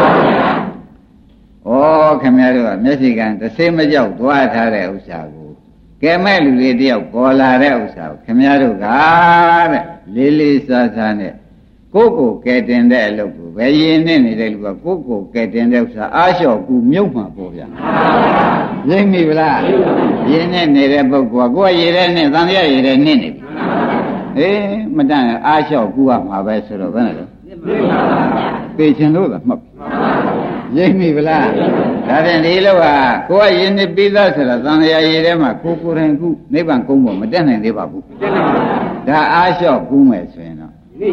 [SPEAKER 2] ဩခင်ဗျားတို့ကမျက်စိကံတစ်စိမ့်မကြောက်သွားထားတဲ့ဥစ္စာကိုကဲမဲ့လူလေးတယောက်ပေါ်လာတဲ့ဥစ္စာကိုခင်ဗျားတို့ကတဲ့လေးလေးစားစားနဲ့ကိုယ်ကိုကဲတင်တဲ့အလုပ်ကိုပဲရင်းနဲ့နေတဲ့လူကကိုယ်ကိုကဲတင်တဲ့ဥစ္စာအားလျှော့ကူမြုပ်မှာပေါ့ဗျာရင်းမိဗလားရင်းနဲ့နေတဲ့ပုဂ္ဂိုလ်ကကိုယ်ရည်တဲ့နဲ့သံဃာရည်တဲ့နဲ့နေပြီအေးမတန်အားလျှော့ကူရမှာပဲဆိုတော့ဘယ်နဲ့လဲသိချင်လို့သာမှတ်ရင်းမိဗလားဒါဖြင့်ဒီလိုဟာကိုယ်ကရင်းနေပြီးသားဆိုတော့သံဃာရည်ထဲမှာကိုယ်ကိုယ်တိုင်ကူနိဗ္ဗာန်ကုန်းဖို့မတက်နိုင်သေးပါဘူးဒါအားလျှော့ကူမယ်ဆိုရင်တော့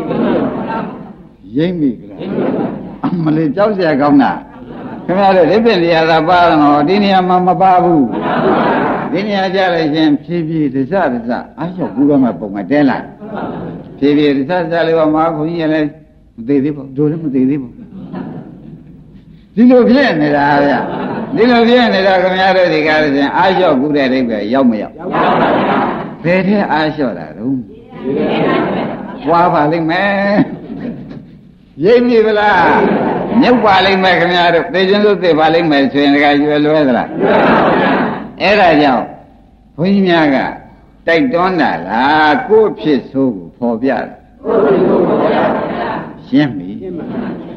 [SPEAKER 2] ရိမ့်မိကြလားအမလေးကြောက်เสียကောင်းတာခင်ဗျားတို့ဒီပြင်တရားသာပါတော့ဒီနေရာမှာမပါဘူးဒီနေရာကြလိုက်ရင်ဖြည်းဖြည်းတစတစအားလျှော့ကူတော့မှပုံမှန်တဲလာဖြည်းဖြည်းတစတစလေးကမှာခွန်ကြီးလည်းမသေးသေးပါတို့လည်းမသေးသေးပါဒီလိုဖြစ်နေတာဗျဒီလိုဖြစ်နေတာခင်ဗျားတို့ဒီကားလို့ရှင်အားလျှော့ကူတဲ့အိဗယ်ရောက်မရောက်ရောက်ပါဘူးဘယ်ထဲအားလျှော့တာတော့ပွားပါလိမ့်မယ်ရိပ်မိဗလားမြုပ်ပါလိမ့်မယ်ခင်ဗျားတို့သိချင်းလို့သိပါလိမ့်မယ်ဆိုရင်တခါကျွယ်လွဲသလားအဲ့ဒါကြောင့်ဘုန်းကြီးများကတိုက်တွန်းတာလားကိုယ့်ဖြစ်ဆိုးကိုဖော်ပြတယ်ရှင်းပြီ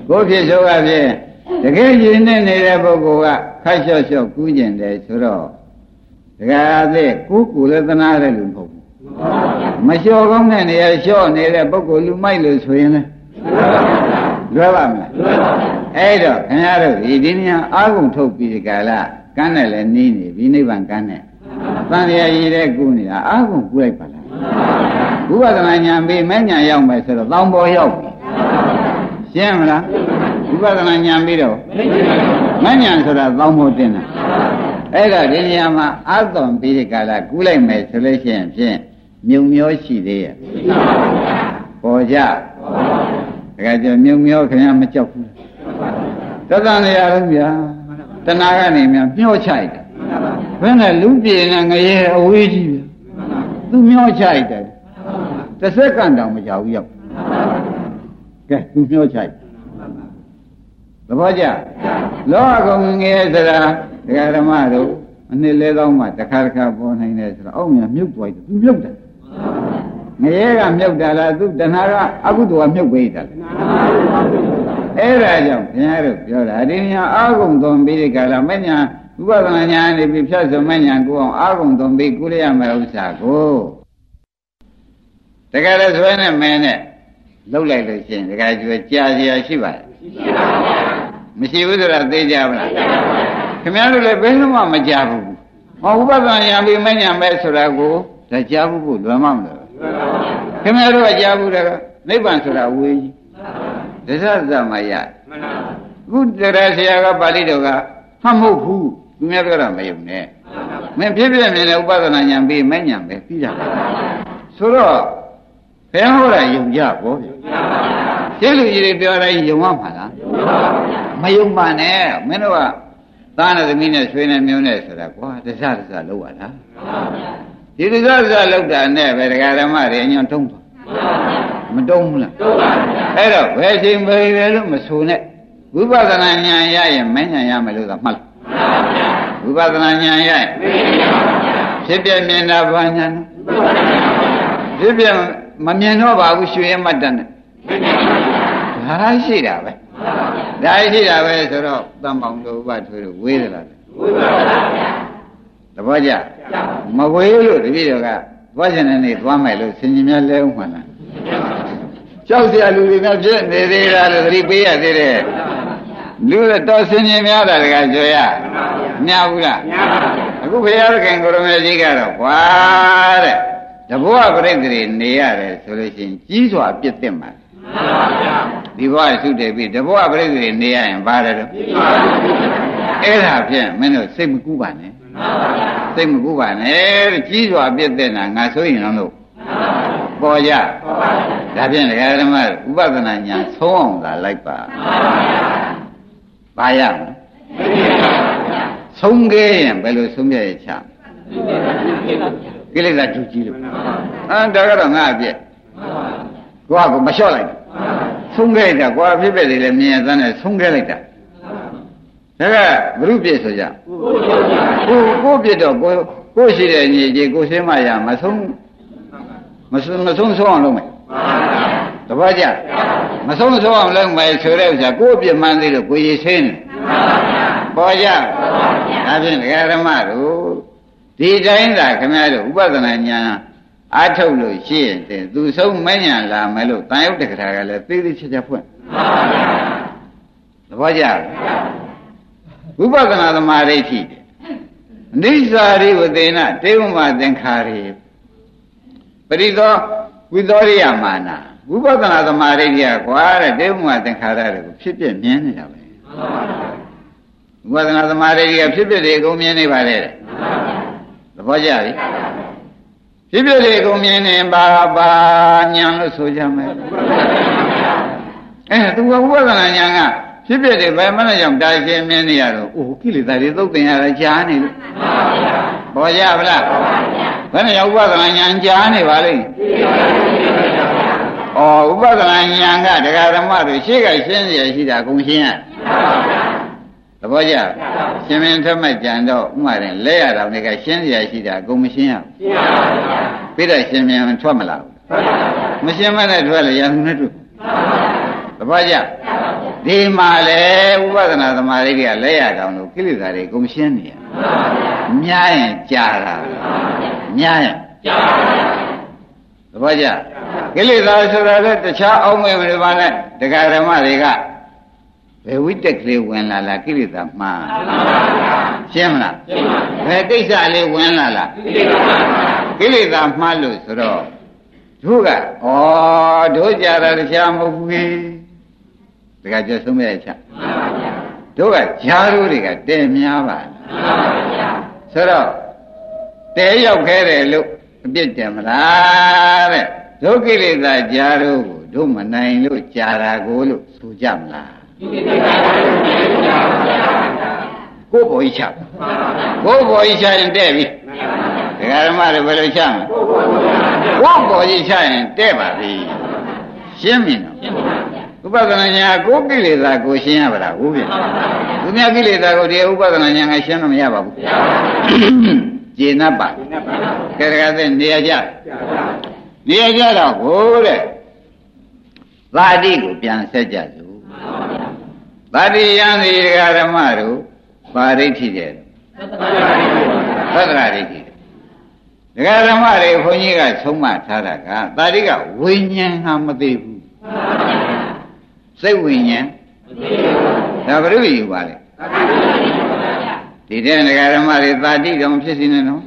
[SPEAKER 2] ကိုဖြစ်ဆိုကဖြင့်တကယ်ရင်းနေနေတဲ့ပုဂ္ဂိုလ်ကခက်လျှော့လျှော့ကူးကျင်တယ်ဆိုတော့တကယ်အသေးကိုယ်ကိုယ်လည်းသနာတယ်လို့မဟုတ်ဘူးမလျှော့ကောင်းတဲ့နေရာလျှော့နေတဲ့ပုဂ္ဂိုလ်လူမိုက်လို့ဆိုရင်လည်းလွယ်ပါမလားအဲ့တော့ခင်ဗျားတို့ဒီဒီညာအာကုန်ထုတ်ပြီးဒီကလာကန်းနဲ့လည်းနီးနေပြီနိဗ္ဗာန်ကန်းနဲ့တန်ရရည်တဲ့ကူနေတာအာကုန်ကူလိုက်ပါလားဝိပဿနာဉာဏ်ပြီးမဲ့ဉာဏ်ရောက်မယ်ဆိုတော့တောင်းပေါ်ရောက်ပြီရှင်းမလားဝိပဿနာဉာဏ်ပြီးတော့မဲ့ဉာဏ်ဆိုတာတောင်းပေါ်တင်တာအဲ့တော့ဒီနေရာမှာအာသွန်ပြီးဒီကလာကူလိုက်မယ်ဆိုလို့ရှိရင်ဖြင့်မြုံမျောရှိသေးရဲ့ပေါ်ကြဒါကကြမြုံမျောခင်ဗျားမကြောက်ဘူးသတ္တန်နေရာလုံးဗျာတဏှာကနေများမျောချိုက်တယ်ဘယ်နဲ့လူပြေနဲ့ငရဲအဝေးကြီးဗျာသူမျောချိုက်တယ်တစ်စက္ကန့်တောင်မကြောက်ဘူးရောက်ကဲသူမျောချိုက်သဘောကျလောကကုန်ငရဲဆိုတာဒကာဓမ္မတို့အနှစ်လေးသောမှတစ်ခါတစ်ခါပေါ်နိုင်တယ်ဆိုတော့အောက်မြမြုပ်သွားတယ်သူမြုပ်တယ်ငရဲကမြုပ်တာလားသူတဏှာကအကုသိုလ်ကမြုပ်ပေးတာအဲ့ဒါကြောင့်ခင်ဗျားတို့ပြောတာဒီညာအာဂုံသွန်ပြီးဒီကလာမညာဥပဒနာညာနေပြီးဖြတ်စုံမညာကိုအောင်အာဂုံသွန်ပြီးကုရရမယ်ဥစ္စာကိုတကယ်လည်းဆွဲနဲ့မင်းနဲ့လှုပ်လိုက်လို့ရှိရင်တကယ်ကျွကြာစရာရှိပါလားမရှိဘူးဆိုတာသိကြပါလားခင်ဗျားတို့လည်းဘယ်လိုမှမကြဘူးဟောဥပဒနာညာပြီးမညာမဲဆိုတာကိုဒါကြားဘူးဖို့လွယ်မှမလို့ခင်ဗျားတို့ကကြားဘူးတယ်နိဗ္ဗာန်ဆိုတာဝေးကြီးဒသသမယခုတရားဆရာကပါဠိတော်ကမှမဟုတ်ဘူးသူများပြောတာမယုံနဲ့မင်းဖြစ်ဖြစ်မြင်တဲ့ဥပဒနာဉာဏ်ပြီးမဉာဏ်ပဲပြီးတာဆိုတော့ဘယ်ဟောတာယုံကြပေါ့ဗျကျေလူကြီးတွေပြောတိုင်းယုံရမှာလားမယုံပါနဲ့မင်းတို့ကသားနဲ့သမီးနဲ့ဆွေးနဲ့မျိုးနဲ့ဆိုတာကွာဒသဒသလောက်ရလားဒီဒသဒသလောက်တာနဲ့ပဲဒကာဓမ္မတွေအညွန့်တုံးသွားမတုံးဘူးလားတုံးပါဗျာအဲ့တော့ဘယ်ချိန်ပဲပဲလို့မဆိုနဲ့ဝိပဿနာဉာဏ်ရရင်မဉာဏ်ရမယ်လို့သာမှတ်လားမှန်ပါဗျာဝိပဿနာဉာဏ်ရရင်ဖြစ်ပြမြင်တာဘာဉာဏ်ဖြစ်ပြမမြင်တော့ပါဘူးရွှေရမတ်တန်နဲ့ဒါရှိတာပဲဒါရှိတာပဲဆိုတော့တန်ပေါင်းတို့ဥပထွေးတို့ဝေးသလားဝေးပါဗျာသဘောကျမဝေးလို့တပည့်တော်ကသွားကျင်တဲ့နေ့သွားမယ်လို့ဆင်ញင်များလဲဥမှန်လားကြောက်เสียလူတွေများဖြစ်နေသေးတာလို့သတိပေးရသေးတယ်လူတော်ဆင်ញင်များတာတကကြွရများဘူးလားအခုဘုရားသခင်ကိုရမေကြီးကတော့ကွာတဲ့တဘောပရိသေတွေနေရတယ်ဆိုလို့ရှိရင်ကြီးစွာပြစ်တင်မှာဒီဘဝသုတေပြီတဘောပရိသေတွေနေရရင်ဘာလဲတော့အဲ့ဒါဖြင့်မင်းတို့စိတ်မကူးပါနဲ့စိတ်မကူးပါနဲ့ကြီးစွာပြစ်တင်တာငါဆိုရင်တော့ပေါ်ကြဒါဖြင့်ဓမ္မဥပဒနာညာဆုံးအောင်သာလိုက်ပါပါရမလားဆုံးခဲ့ရင်ဘယ်လိုဆုံးပြရချကိလေသာဒုကြီးလို့အာဒါကတော့ငါအပြည့်ကိုကကိုမလျှော့လိုက်ဆုံးခဲ့တာကိုအဖြစ်ပဲလေမြင်ရတဲ့ဆုံးခဲ့လိုက်တာဒါကဘုရုပြည့်ဆိုကြကိုကိုပြည့်တော့ကိုကိုရှိတဲ့ညီကြီးကိုစင်းမရမဆုံးမဆုံးမဆုံးဆုံးအောင်လုပ်မယ်တပည့်ကြမဆုံးဆုံးအောင်လုပ်မယ်ဆိုတဲ့ဥစ္စာကိုပြည့်မှန်းသေးလို့ကိုရည်ဆင်းတယ်ပေါ်ကြဒါဖြင့်ဓမ္မတို့ဒီတိုင်းသာခင်ဗျားတို့ဥပဒနာဉာဏ်အားထုတ်လို့ရှိရင်သူဆုံးမဉဏ်လာမယ်လို့တန်ရုပ်တက္ကရာကလည်းသိသိချာချာဖွင့်သဘောကျဝိပဿနာသမာဓိဋ္ဌိအနိစ္စရိဝသေနတေဝမသင်္ခါရေပရိသောဝိသောရိယမာနာဝိပဿနာသမာဓိဋ္ဌိကကွာတဲ့တေဝမသင်္ခါရတွေကိုဖြစ်ပြမြင်နေတာပဲဝိပဿနာသမာဓိဋ္ဌိကဖြစ်ပြတွေအကုန်မြင်နေပါလေသဘောကျပြီဖြစ်ဖြစ်တွေအကုန်မြင်နေပါပါညာလို့ဆိုကြမယ်အဲသူကဝိပဿနာညာကဖြစ်ဖြစ်တွေဘယ်မှလည်းကြောင့်တာရှင်းမြင်နေရတော့အိုးကိလေသာတွေသုတ်တင်ရတာကြားနေလို့ပေါ်ကြဗလားဘယ်နဲ့ရောက်ဥပဒနာညာကြားနေပါလိမ့်ဩဥပဒနာညာကဒကာဓမ္မတို့ရှေ့ကရှင်းเสียရှိတာအကုန်ရှင်းရသဘောကျရှင်မင်းထက်မဲ့ကြံတော့ဥမာရင်လဲရတာတွေကရှင်းเสียရှိတာအကုန်မရှင်းရဘူးရှင်းပါဘူးပြီးတော့ရှင်မင်းထွက်မလာဘူးမရှင်းမနဲ့ထွက်လေရံနဲ့တွေ့သဘောကျဒဒီမှာလေဥပဒနာသမာဓိတွေကလက်ရတောင်လို့ကိလေသာတွေကုန်ရှင်းနေရမြားရင်ကြာတာမြားရင်ကြာသဘောကျကိလေသာဆိုတာလည်းတခြားအောက်မေ့မလို့ပါနဲ့တရားဓမ္မတွေကဘယ်ဝိတက်ကလေးဝင်လာလားကိလေသာမှားရှင်းမလားဘယ်ကိစ္စလေးဝင်လာလားကိလေသာမှားလို့ဆိုတော့တို့ကဩတို့ကြတာတခြားမဟုတ်ဘူးတခါကျဆုံးမဲ့ချက်တို့ကဂျားတို့တွေကတဲများပါဆိုတော့တဲရောက်ခဲ့တယ်လို့အပြစ်တယ်မလားတဲ့ဒုက္ခိလေသာဂျားတို့ကိုတို့မနိုင်လို့ကြာတာကိုလို့ဆိုကြမလားကိုယ်ပေါ်ကြီးချကိုယ်ပေါ်ကြီးချရင်တဲ့ပြီဒကာဓမ္မတွေဘယ်လိုချမလဲကိုယ်ပေါ်ကြီးချရင်တဲ့ပါပြီရှင်းပြီနော်ဥပဒနာညာကိုကိလေသာကိုရှင်းရပါလားဟုတ်ပြီသူများကိလေသာကိုဒီဥပဒနာညာကရှင်းလို့မရပါဘူးကျေနပ်ပါကဲတကယ်သိနေရကြနေရကြတော့ဟိုတဲ့သာတိကိုပြန်ဆက်ကြစို့သာတိယံဒီဒကာဓမ္မတို့ပါရိဋ္ဌိတဲ့သတ္တရာဒိဋ္ဌိဒကာဓမ္မတွေဘုန်းကြီးကဆုံးမထားတာကသာတိကဝိညာဉ်ဟာမသိဘူးစိတ်ဝိညာဉ်ဒါဘုရုပ်ယူပါလေဒီတဲ့ဒကာဓမ္မတွေသာတိတောင်ဖြစ်စီနေနော်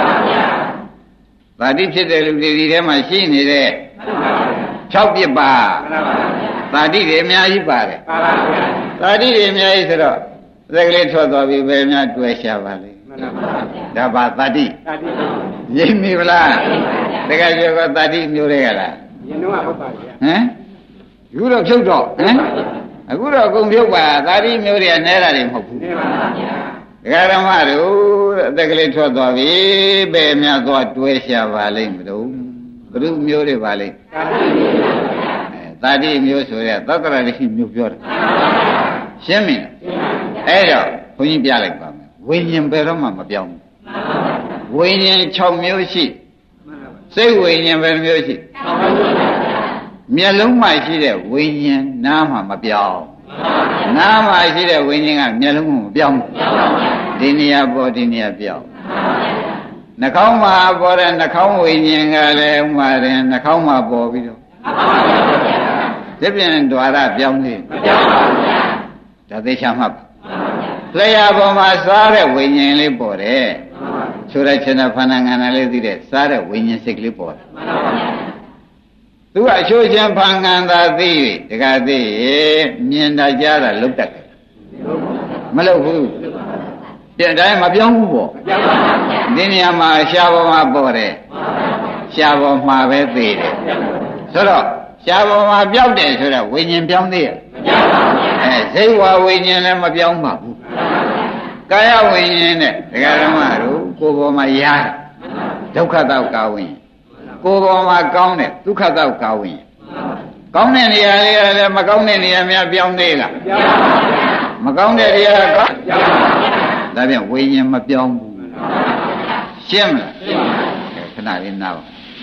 [SPEAKER 2] သာတိဖြစ်တဲ့လူတွေဒီထဲမှာရှိနေတဲ့၆ပြစ်ပါသာတိတွေအများကြီးပါတယ်သာတိတွေအများကြီးဆိုတော့သက်ကလေးထွက်သွားပြီပဲအများတွေ့ရှာပါလေဒါပါသာတိရင်းမိဗလားတကယ်ကျော်ကသာတိမျိုးတွေကလားရင်တော့ဟုတ်ပါဗျာဟမ်အခုတော့ဖြုတ်တော့ဟမ်အခုတော့အကုန်ဖြုတ်ပါသာတိမျိုးတွေကနဲတာတွေမဟုတ်ဘူးဒကာဓမ္မတို့အသက်ကလေးထွက်သွားပြီပဲအများသွားတွဲရှာပါလိမ့်မလို့ဘုရုမျိုးတွေပါလိမ့်သာတိမျိုးဆိုရဲသတ္တရတိမျိုးပြောတယ်ရှင်းပြီအဲ့တော့ဘုန်းကြီးပြလိုက်ပါမယ်ဝိညာဉ်ဘယ်တော့မှမပြောင်းဘူးဝိညာဉ်၆မျိုးရှိစိတ်ဝိညာဉ်ဘယ်မျိုးရှိမျက်လုံးမှရှိတဲ့ဝိညာဉ်နားမှမပြောင်းနားမှရှိတဲ့ဝိညာဉ်ကမျက်လုံးမှမပြောင်းဒီနေရာပေါ်ဒီနေရာပြောင်းနှာခေါင်းမှာပေါ်တဲ့နှာခေါင်းဝိညာဉ်ကလည်းဥမာတယ်နှာခေါင်းမှာပေါ်ပြီးတော့ဒီပြင်ဓဝရပြောင်းနေမပြောင်းပါဘူးဗျာဒါသိချမှတ်ပါလျှာပေါ်မှာစားတဲ့ဝိညာဉ်လေးပေါ်တယ်ဆိုတဲ့ခြေနဲ့ဖဏ္ဍငန္ဓလေးသိတဲ့စားတဲ့ဝိညာဉ်စိတ်ကလေးပေါ်တယ်သူကအချိုးချင်းဖန်ငန္ဓာသိ၍တခါသိရဲ့မြင်တာကြားတာလုတ်တတ်တယ်မလုတ်ဘူးပြန်တိုင်းမပြောင်းဘူးပေါ့ဒီနေရာမှာရှားပေါ်မှာပေါ်တယ်ရှားပေါ်မှာပဲသိတယ်ဆိုတော့ရှားပေါ်မှာပြောက်တယ်ဆိုတော့ဝိညာဉ်ပြောင်းသေးရဲ့အဲဇိဝဝိညာဉ်လည်းမပြောင်းပါဘူးကာယဝိညာဉ်နဲ့ဒကာဓမ္မတို့ကိုယ်ပေါ်မှာရာဒုက္ခတောက်ကာဝိညာဉ်ကိုယ်ပေါ်မှာကောင်းတဲ့ဒုက္ခတောက်ကာဝိညာဉ်ကောင်းတဲ့နေရာလေးလည်းမကောင်းတဲ့နေရာများပြောင်းသေးလားမကောင်းတဲ့နေရာကကောင်းဒါပြန်ဝိညာဉ်မပြောင်းဘူးရှင်းမလားခဏလေးနားပါ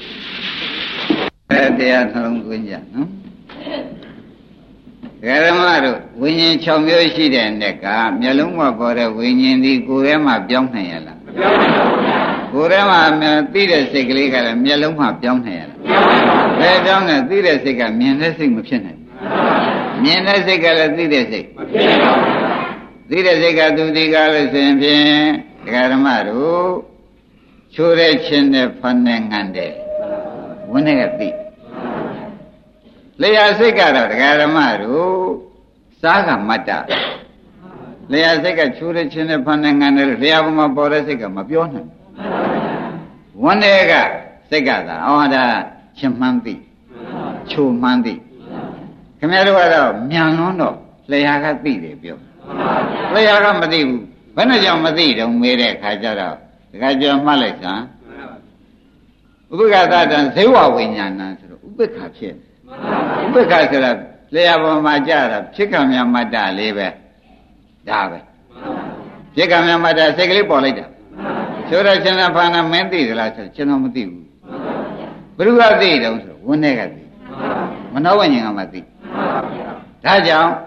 [SPEAKER 2] အဲတရားနှလုံးသွင်းကြနော်ဓမ္မတို့ဝိညာဉ်၆မျိုးရှိတဲ့နဲ့ကမျက်လုံးမှာပေါ်တဲ့ဝိညာဉ်ဒီကိုယ်ထဲမှာပြောင်းနိုင်ရလားမပြောင်းနိုင်ပါဘူးဗျာကိုယ်ထဲမှာသိတဲ့စိတ်ကလေးကလည်းမျက်လုံးမှာပြောင်းနိုင်ရလားဘယ်ပြောင်းလဲသိတဲ့စိတ်ကမြင်တဲ့စိတ်မဖြစ်နိုင်ဘူးမြင်တဲ့စိတ်ကလည်းသိတဲ့စိတ်မဖြစ်နိုင်ပါဘူးသိတဲ့စိတ်ကသူဒီကားလို့ဆိုရင်ဖြင့်ဓမ္မတို့ချိုးတဲ့ချင်းနဲ့ဖန်နဲ့ငံတဲ့ဝန်းနဲ့ကသိလျှာစိတ်ကတော့တရားဓမ္မတို့စားကမတ္တလျှာစိတ်ကချိုးတဲ့ချင်းနဲ့ဖန်နဲ့ငံတယ်လျှာပေါ်မှာပေါ်တဲ့စိတ်ကမပြောနိုင်ဝန်းတဲ့ကစိတ်ကသာအော်ဒါချင်းမှန်းသိချိုမှန်းသိခင်ဗျားတို့ကတော့မြန်လွန်းတော့လျှာကသိတယ်ပြောလျှာကမသိဘူးဘယ်နဲ့ကြောင့်မသိတော့မေးတဲ့အခါကျတော့တခါကျမှတ်လိုက်စမ်းဥပ္ပခသတံဇေဝဝိညာဏံဆိုတော့ဥပ္ပခဖြစ်ဥပ္ပခဆိုတာလျှာပေါ်မှာကြတာဖြစ်ကံမြမတ္တလေးပဲဒါပဲဖြစ်ကံမြမတ္တစိတ်ကလေးပေါ်လိုက်တာဆိုတော့ရှင်သာဖာနာမင်းသိသလားဆိုကျွန်တော်မသိဘူးဘယ်သူကသိတုံးဆိုဝန်းထဲကသိမနောဝိညာဉ်ကမသိဒါကြောင့်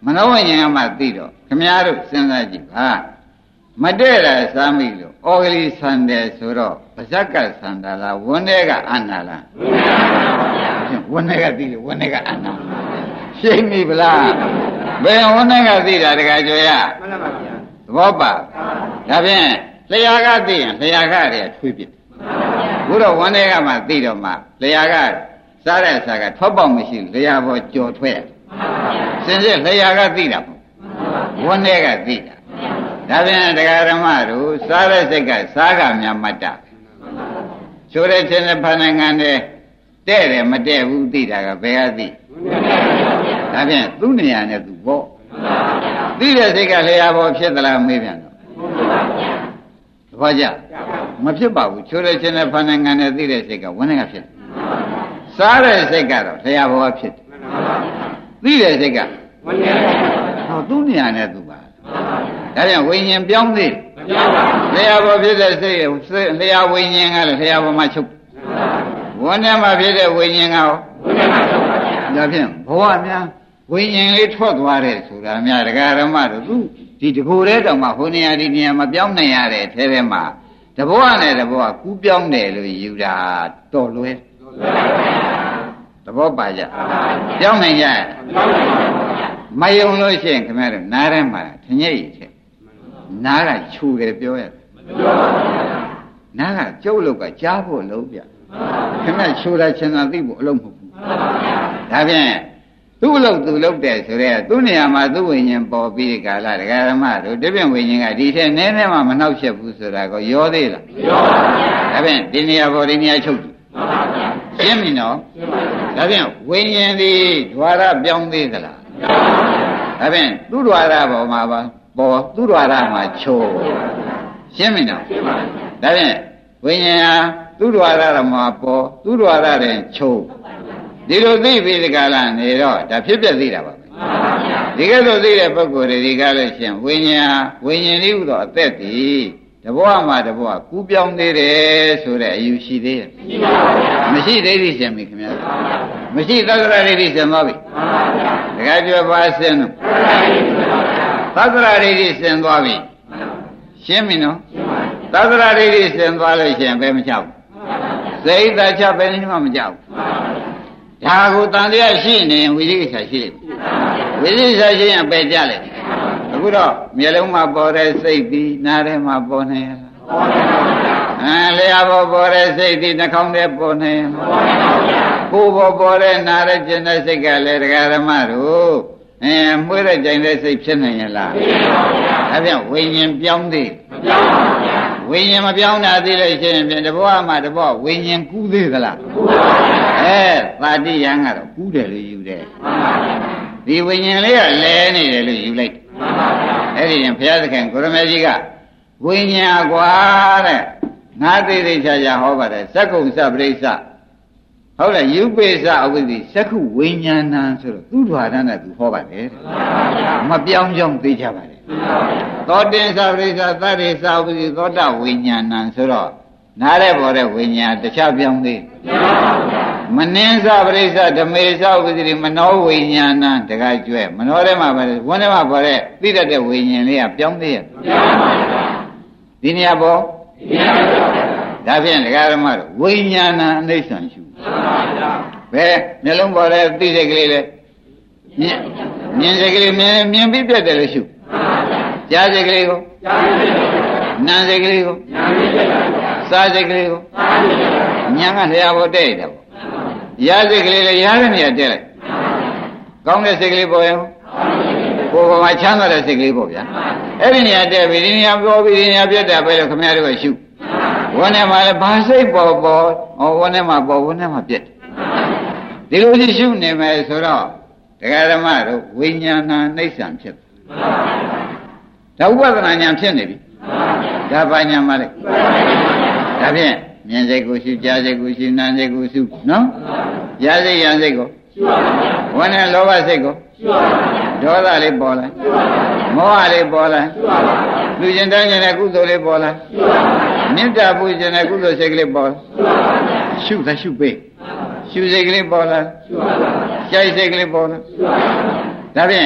[SPEAKER 2] မနောဝိညာဉ်ကမှသိတော့ခမည်းတော်စဉ်းစားကြည့်ပါမတည့်တာစားမိလို့ဩဂလိဆန်တယ်ဆိုတော့ပါဇက်ကဆန်တာလားဝန်းထဲကအန္တာလားဝန်းထဲကသိလို့ဝန်းထဲကအန္တာရှင်းပြီဗလားဘယ်ဝန်းထဲကသိတာတခါကြောရမှန်ပါဗျာသဘောပါဒါဖြင့်လျှာကသိရင်လျှာကတည်းကထွေးပြစ်ဘုရားဝန်းထဲကမှသိတော့မှလျှာကစားတဲ့စားကထွက်ပေါက်မရှိဘူးလျှာပေါ်ကြော်ထွက်စင်စစ်လျှာကသိတာပေါ့ဝန်းထဲကသိတာဒါဖြင့်တရားဓမ္မတို့စားတဲ့စိတ်ကစားကများမတ်တာချိုးတဲ့ချင်းတဲ့ဖန်နိုင်ငံတဲ့တဲ့တယ်မတဲ့ဘူးသိတာကဘယ်ကသိဒါဖြင့်သူ့နေရာနဲ့သူပေါ့သိတဲ့စိတ်ကလျှာပေါ်ဖြစ်သလားမေးပြန်တော့သဘောကျမဖြစ်ပါဘူးချိုးတဲ့ချင်းတဲ့ဖန်နိုင်ငံနဲ့သိတဲ့စိတ်ကဝန်းထဲကဖြစ်စားတဲ့စိတ်ကတော့လျှာပေါ်ဖြစ်တယ်သိတဲ့စိတ်ကဝန်းထဲကဟောသူ့နေရာနဲ့သူပါဒါပြန်ဝိညာဉ်ပြောင်းသေးမပြောင်းပါဘူးလျှာပေါ်ဖြစ်တဲ့စိတ်လျှာဝိညာဉ်ကလည်းလျှာပေါ်မှာချုပ်ဝန်းထဲမှာဖြစ်တဲ့ဝိညာဉ်ကရောဝန်းထဲမှာချုပ်ပါဗျာဒါဖြင့်ဘဝများဝိညာဉ်လေးထွက်သွားတယ်ဆိုတာများတရားဓမ္မတို့သူဒီတကူတဲ့တောင်မှဟိုနေရာဒီနေရာမပြောင်းနိုင်ရတဲ့အဲထဲမှာတဘဝနဲ့တဘဝကူးပြောင်းတယ်လို့ယူတာတော်လွယ်သဘောပါကြပြောင်းနိုင်ကြမယုံလို့ရှိရင်ခင်ဗျားတို့နားထဲမှာထညိတ်ချက်နားကခြူတယ်ပြောရတယ်မပြောပါဘူးနားကကျုပ်လုတ်ကကြားဖို့လုံးပြခင်ဗျားခြူတာချင်တာသိဖို့အလုံးမဟုတ်ဘူးဒါဖြင့်သူ့အလုပ်သူလုပ်တယ်ဆိုရဲသူ့နေရာမှာသူ့ဝိညာဉ်ပေါ်ပြီးဒီကာလဒကာဓမ္မတို့တပြည့်ဝိညာဉ်ကဒီထဲနည်းနည်းမှမနှောက်ရှက်ဘူးဆိုတာကိုရောသေးလားရောပါဘူးဒါဖြင့်ဒီနေရာပေါ်ဒီနေရာချုပ်ရှင်းပြီနော်ဒါဖြင့်ဝိညာဉ်ဒီဓဝရပြောင်းသေးသလားဒါဖြင့်သူ့ဓဝရပေါ်မှာပါပေါ်သူ့ဓဝရမှာချိုးရှင်းပြီနော်ဒါဖြင့်ဝိညာဉ်ဟာသူ့ဓဝရမှာပေါ်သူ့ဓဝရတဲ့ချိုးဒီလိုသိပြီးဒီကလာနေတော့ဒါဖြစ်ပြသိတာပါပဲဒီကဲသို့သိတဲ့ပုဂ္ဂိုလ်တွေဒီကားလို့ရှင်ဝိညာဉ်ဝိညာဉ်လေးဥသောအသက်တည်တဘဝမှာတဘဝကူးပြောင်းသေးတယ်ဆိုတဲ့အယူရှိသေးရဲ့ရှိပါဘူးမရှိသေးသည်ရှင်ပြီခင်ဗျာမရှိသက္ကရာဒိဋ္ဌိရှင်သွားပြီတခါပြောပါစင်းလို့သက္ကရာဒိဋ္ဌိရှင်သွားပြီရှင်းပြီနော်သက္ကရာဒိဋ္ဌိရှင်သွားလို့ရှင်ဘယ်မချဘူးစိတ်သာချဘယ်နည်းမှမချဘူးဒါကိုတန်တရားရှိနေဝိသိကိစ္စရှိလိမ့်မယ်ဝိသိကိစ္စရှိရင်ပယ်ကြလိမ့်မယ်အခုတော့မျက်လုံးမှာပေါ်တဲ့စိတ်ဒီနားထဲမှာပေါ်နေရလားပေါ်နေပါဘူးအဲလျှာပေါ်ပေါ်တဲ့စိတ်ဒီနှာခေါင်းထဲပေါ်နေပေါ်နေပါဘူးကိုယ်ပေါ်ပေါ်တဲ့နားတဲ့ကျင်တဲ့စိတ်ကလည်းတရားဓမ္မတို့အဲမှွေးတဲ့ကြိုင်တဲ့စိတ်ဖြစ်နိုင်ရလားဖြစ်ပါဘူးဒါပြန်ဝိညာဉ်ပြောင်းသေးမပြောင်းပါဘူးဝိညာဉ်မပြောင်းတာသေးလို့ရှိရင်တဘဝမှာတဘဝဝိညာဉ်ကူးသေးသလားကူးပါဘူးအဲသာတိယံကတော့ကူးတယ်လို့ယူတယ်မှန်ပါဗျာဒီဝိညာဉ်လေးကလဲနေတယ်လို့ယူလိုက်မှန်ပါဗျာအဲ့ဒီရင်ဘုရားသခင်ကိုရမေကြီးကဝိညာဉ်ကွာတဲ့ငါသိသိချာချာဟောပါတယ်သက္ကုံစပရိစ္ဆဟုတ်လားယူပိစ္ဆအဝိဇ္ဇိသက္ခုဝိညာဏံဆိုတော့သူ့ဓဝါဒနဲ့သူဟောပါတယ်မှန်ပါဗျာမပြောင်းကြောင်းသိကြပါတယ်မှန်ပါဗျာသောတင်စပရိစ္ဆသတ္တိစဝိဇ္ဇိသောတဝိညာဏံဆိုတော့နားရဲပေါ်တဲ့ဝိညာဉ်တခြားပြောင်းသေးမှန်ပါဗျာမနှင်းစပရိစ္ဆဓမေစဝိဇ္ဇိမနောဝိညာဏတကားကျွဲမနောထဲမှာပဲဝန်းထဲမှာပေါ်တဲ့သိတတ်တဲ့ဝိညာဉ်လေးကပြောင်းသေးရဲ့ပြောင်းပါဗျာဒီနေရာပေါ်ဒီနေရာပေါ်ဒါဖြင့်ဒကာဓမ္မတို့ဝိညာဏအနိစ္စံရှုမှန်ပါဗျာဘယ်မျက်လုံးပေါ်တဲ့သိစိတ်ကလေးလေမြင်မြင်စိတ်ကလေးမြင်မြင်ပြီးပြတ်တယ်လို့ရှုမှန်ပါဗျာကြားစိတ်ကလေးကိုကြားစိတ်ကလေးနားစိတ်ကလေးကိုနားစိတ်ကလေးစားစိတ်ကလေးကိုစားစိတ်ကလေးညာကလျှာပေါ်တဲ့တယ်ပေါ့ရစိတ်ကလေးလည်းရတဲ့နေရာတက်လိုက်ကောင်းတဲ့စိတ်ကလေးပေါ်ရင်ကိုယ်ပေါ်မှာချမ်းသာတဲ့စိတ်ကလေးပေါ့ဗျာအဲ့ဒီနေရာတက်ပြီဒီနေရာပေါ်ပြီဒီနေရာပြတ်တာပဲလို့ခင်ဗျားတို့ကရှုဝန်းထဲမှာလည်းဘာစိတ်ပေါ်ပေါ်ဟောဝန်းထဲမှာပေါ်ဝန်းထဲမှာပြတ်ဒီလိုကြီးရှုနေမယ်ဆိုတော့တရားဓမ္မတို့ဝိညာဏနှိစ္စံဖြစ်ဒါဥပဒနာဉာဏ်ဖြစ်နေပြီဒါဘာဉာဏ်မလဲဒါဖြင့်မြင်စိတ်ကိုရှုကြားစိတ်ကိုရှုနားစိတ်ကိုရှုနော်ရစိတ်ရစိတ်ကိုရှုပါဘူးဝန်းနဲ့လောဘစိတ်ကိုရှုပါဘူးဒေါသလေးပေါ်လာရှုပါဘူးမောဟလေးပေါ်လာရှုပါဘူးလူကျင်တန်းကျင်တဲ့ကုသိုလ်လေးပေါ်လာရှုပါဘူးမေတ္တာပူကျင်တဲ့ကုသိုလ်စိတ်ကလေးပေါ်လာရှုပါဘူးရှုသရှုပေးရှုစိတ်ကလေးပေါ်လာရှုပါဘူးကြိုက်စိတ်ကလေးပေါ်လာရှုပါဘူးဒါဖြင့်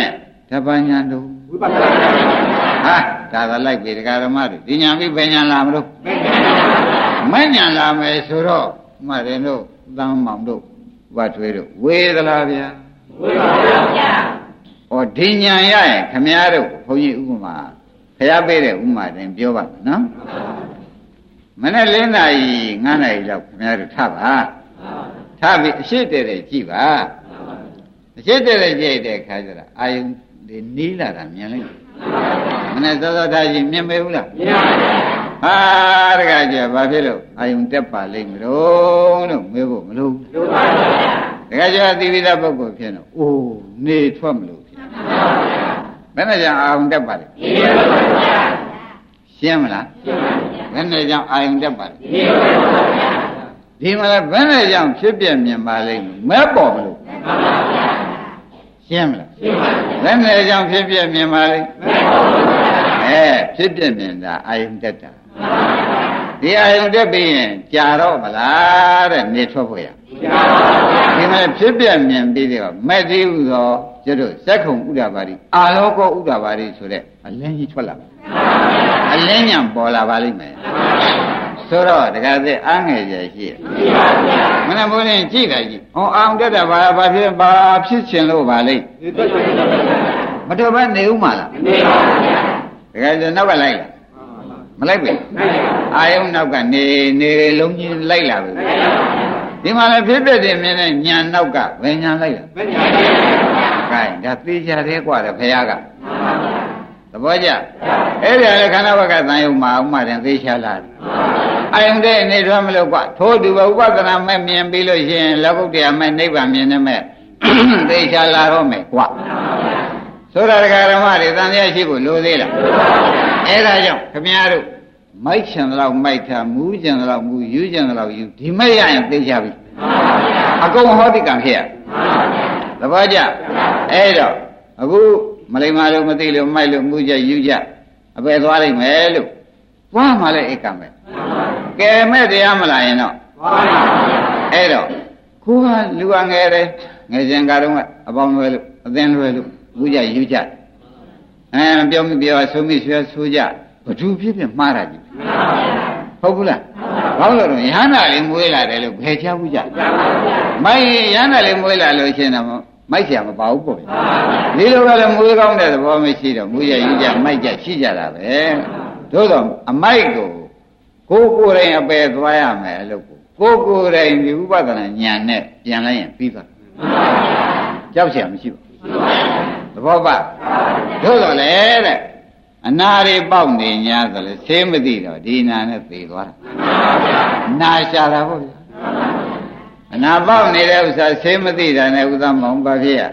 [SPEAKER 2] ဓပ္ပညာတို့ဝိပဿနာဟာဒါသာလိုက်ပြီဒကာဓမ္မတို့ဒီညာပြီးဘယ်ညာလာမလို့မညာလာမယ်ဆိုတော့မှတ်တယ်တို့သမ်းမောင်တို့ဝတ်ထွေးတို့ဝေသလားဗျာဝေပါဗျာဩဒီညာရရင်ခမည်းတော်ဘုန်းကြီးဥပမာဖျားပေးတဲ့ဥမာတင်ပြောပါမယ်နော်မနေ့လင်းနာရီငါးနာရီလောက်ခမည်းတော်ထပါထပြီးအရှိတဲ့တဲ့ကြည့်ပါအရှိတဲ့တဲ့ကြည့်တဲ့ခါကျတော့အာယုန်ဒီနီးလာတာမြင်လိုက်မနေ့သောသောထားကြီးမြင်မေဘူးလားမြင်ပါဗျာဟာတကကြဘာဖြစ်လို့အာယုန်တက်ပါလိမ့်မလို့လို့မေးဖို့မလို့လို့ပါဗျာတကကြသီဝိသပုဂ္ဂိုလ်ဖြစ်တော့အိုးနေထွက်မလို့ဖြစ်ဘယ်နဲ့ကြောင့်အာယုန်တက်ပါလဲနေပါဗျာရှင်းမလားရှင်းပါဗျာဘယ်နဲ့ကြောင့်အာယုန်တက်ပါလဲနေပါဗျာဒီမှာလည်းဘယ်နဲ့ကြောင့်ဖြစ်ပြမြင်ပါလိမ့်မဲပေါ်မလို့မှန်ပါဗျာရှင်းမလားရှင်းပါဗျာဘယ်နဲ့ကြောင့်ဖြစ်ပြမြင်ပါလိမ့်မဲပေါ်ပါဗျာအဲဖြစ်ပြမြင်တာအာယုန်တက်တာဒီအာယုန်တက်ပြီးရင်ကြာတော့မလားတဲ့နေထွက်ဖို့ရကြာပါဗျာဒီမှာဖြစ်ပြမြင်ပြီးတော့မဲ့တိဟုသောကျတို့စက္ခုံဥဒ္ဒပါတိအာလောကောဥဒ္ဒပါတိဆိုတဲ့အလင်းကြီးထွက်လာအလင်းညံပေါ်လာပါလိမ့်မယ်ဆိုတော့တခါသက်အားငယ်ကြရှိရမနမိုးရင်ကြည့်လိုက်ကြည့်ဟောအောင်တက်တာဘာဘာဖြစ်ဘာဖြစ်ရှင်လို့ပါလိမ့်မတော်ဘဲနေဦးမလားနေပါဗျာတခါသက်နောက်ကလိုက်လားမလိုက်ဘူးအာယုံနောက်ကနေနေလုံးကြီးလိုက်လာပြီဒီမှာလည်းဖြစ်ဖြစ်တင်မြင်တဲ့ညာနောက်ကဘယ်ညာလိုက်လားဘယ်ညာလိုက်ပါဗျာဒါသိကြတယ်กว่าတယ်ဖခင်ကသဘောကျအဲ့ဒါလည်းခန္ဓာဘကသံယုံမှာဥမာတင်သိချလာတယ်အာယုန်တဲ့နေထွက်မလို့กว่าထိုးတူဘဥပဒနာမဲ့မြင်ပြီးလို့ရှိရင်လောကုတ္တရာမဲ့နိဗ္ဗာန်မြင်နေမဲ့သိချလာတော့မယ်กว่าသောတာဓမ္မတွေသံဃာရှိဖို့လိုသေးလားအဲ့ဒါကြောင့်ခမည်းတော်မိုက်ချင်တော့မိုက်တာမူးချင်တော့မူးယူချင်တော့ယူဒီမဲ့ရရင်သိချပြီအကုန်ဟောတိကံဖြစ်ရသဘောကျအဲ့တော့အခုမလိမ္မာလို့မသိလို့မိုက်လို့မူးကြယူကြအပယ်သွားလိုက်မယ်လို့သွားမှလည်းဧကံပဲကဲမဲ့တရားမလာရင်တော့အဲ့တော့ခုကလူကငယ်တယ်ငယ်စဉ်ကတော့အပေါင်းလွယ်လို့အသင်းလွယ်လို့မူးကြယူကြအဲပြောမိပြောဆိုမိဆွဲဆိုကြဘသူဖြစ်ဖြစ်မှားတာကြီးဟုတ်ဘူးလားဘာလို့လဲရဟန္တာလေးမွေးလာတယ်လို့ဘယ်ချဘူးကြမိုက်ရဟန္တာလေးမွေးလာလို့ရှင်းတော့မိုက်เสียမပါဘူးပေါ့ဒီလိုကလည်းမွေးကောင်းတဲ့သဘောမရှိတော့မူးရယူကြမိုက်ကြရှိကြတာပဲသို့တော့အမိုက်ကိုကိုယ်ကိုယ်တိုင်အပယ်သွားရမယ်လို့ကိုယ်ကိုယ်တိုင်ဒီဥပဒနာဉာဏ်နဲ့ပြန်လိုက်ရင်ပြီးသွားကြောက်เสียမရှိဘူးသဘောပါသို့တော့လေတဲ့အနာတွေပေါက်နေ냐ဆိုလေဆေးမသိတော့ဒီနာနဲ့သေသွားတာနာရှာတာပေါ့ဗျာအနာပေါက်နေတဲ့ဥစ္စာဆေးမသိတာနဲ့ဥစ္စာမဟုတ်ပါဖြစ်ရ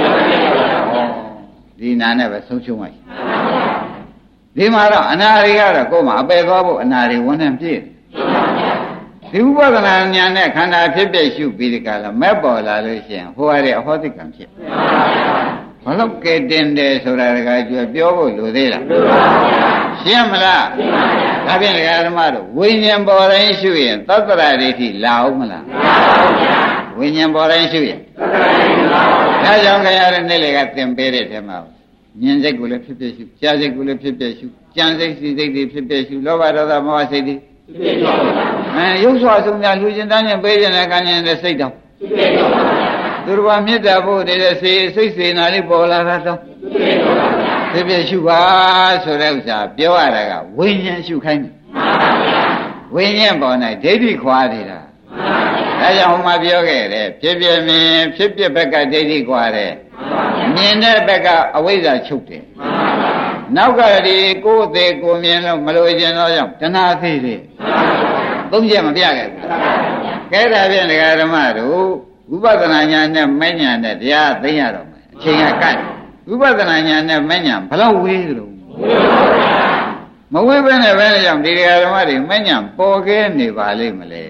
[SPEAKER 2] ဒီနာနဲ့ပဲဆုံးရှုံးလိုက်ဒီမှာတော့အနာတွေကတော့ကိုယ်မှာအပယ်သွားဖို့အနာတွေဝန်ထမ်းပြည့်ဒီဥပဒနာဉာဏ်နဲ့ခန္ဓာဖြစ်ဖြစ်ရှုပြီးဒီကလာမဲ့ပေါ်လာလို့ရှိရင်ဟိုရတဲ့အဟောတိကံဖြစ်ဘာလို့ကဲတင်တယ်ဆိုတာတကကြွပြောဖို့လိုသေးလားရှင်းမလားဒါဖြင့်ဒကာဓမ္မတို့ဝိညာဉ်ပေါ်တိုင်းရှုရင်သတ္တရာဒိဋ္ဌိလာအောင်မလားဝိညာဉ်ပေါ်တိုင်းရှုရင်သတ္တရာဒိဋ္ဌိလာအောင်ဒါကြောင့်ခင်ဗျားတို့နေ့လေကသင်ပေးတဲ့ထဲမှာဉာဏ်စိတ်ကိုလည်းဖြစ်ဖြစ်ရှုကြားစိတ်ကိုလည်းဖြစ်ဖြစ်ရှုကြံစိတ်စီစိတ်တွေဖြစ်ဖြစ်ရှုလောဘဒေါသမောဟစိတ်တွေဖြစ်ဖြစ်ရှုအဲရုပ်စွာဆုံးများလူချင်းတန်းချင်းပေးခြင်းနဲ့ကံခြင်းနဲ့စိတ်တော့ဖြစ်ဖြစ်ရှုသူတော်ဘာမေတ္တာဖို့တည်းတဲ့စိတ်စိတ်စေနာလေးပေါ်လာတာတော့ဖြစ်ဖြစ်ရှုပါဆိုတဲ့ဥစ္စာပြောရတာကဝိညာဉ်ရှုခိုင်းတယ်ဝိညာဉ်ပေါ်၌ဒိဋ္ဌိခွာနေတာဒါကြောင့်ဟိုမှာပြောခဲ့တယ်ဖြစ်ဖြစ်မြင်ဖြစ်ဖြစ်ဘက်ကဒိဋ္ဌိခွာတယ်မြင်တဲ့ဘက်ကအဝိဇ္ဇာချုပ်တယ်နောက်ကဒီကိုယ်သေးကိုမြင်လို့မလို့ခြင်းတော့ကြောင့်တဏှာသိတယ်သုံးချက်မပြခဲ့ဘူးကဲဒါဖြင့်ဒကာဓမ္မတို့ဥပဒနာညာနဲ့မဉ္ဇဏ်နဲ့တရားသိရတော့မယ်အချိန်ကကတ်ဥပဒနာညာနဲ့မဉ္ဇဏ်ဘယ်လောက်ဝေးလို့မဝေးဘဲနဲ့ပဲကြောင့်ဒီတရားဓမ္မတွေမဉ္ဇဏ်ပေါ်ခဲ့နေပါလိမ့်မလဲ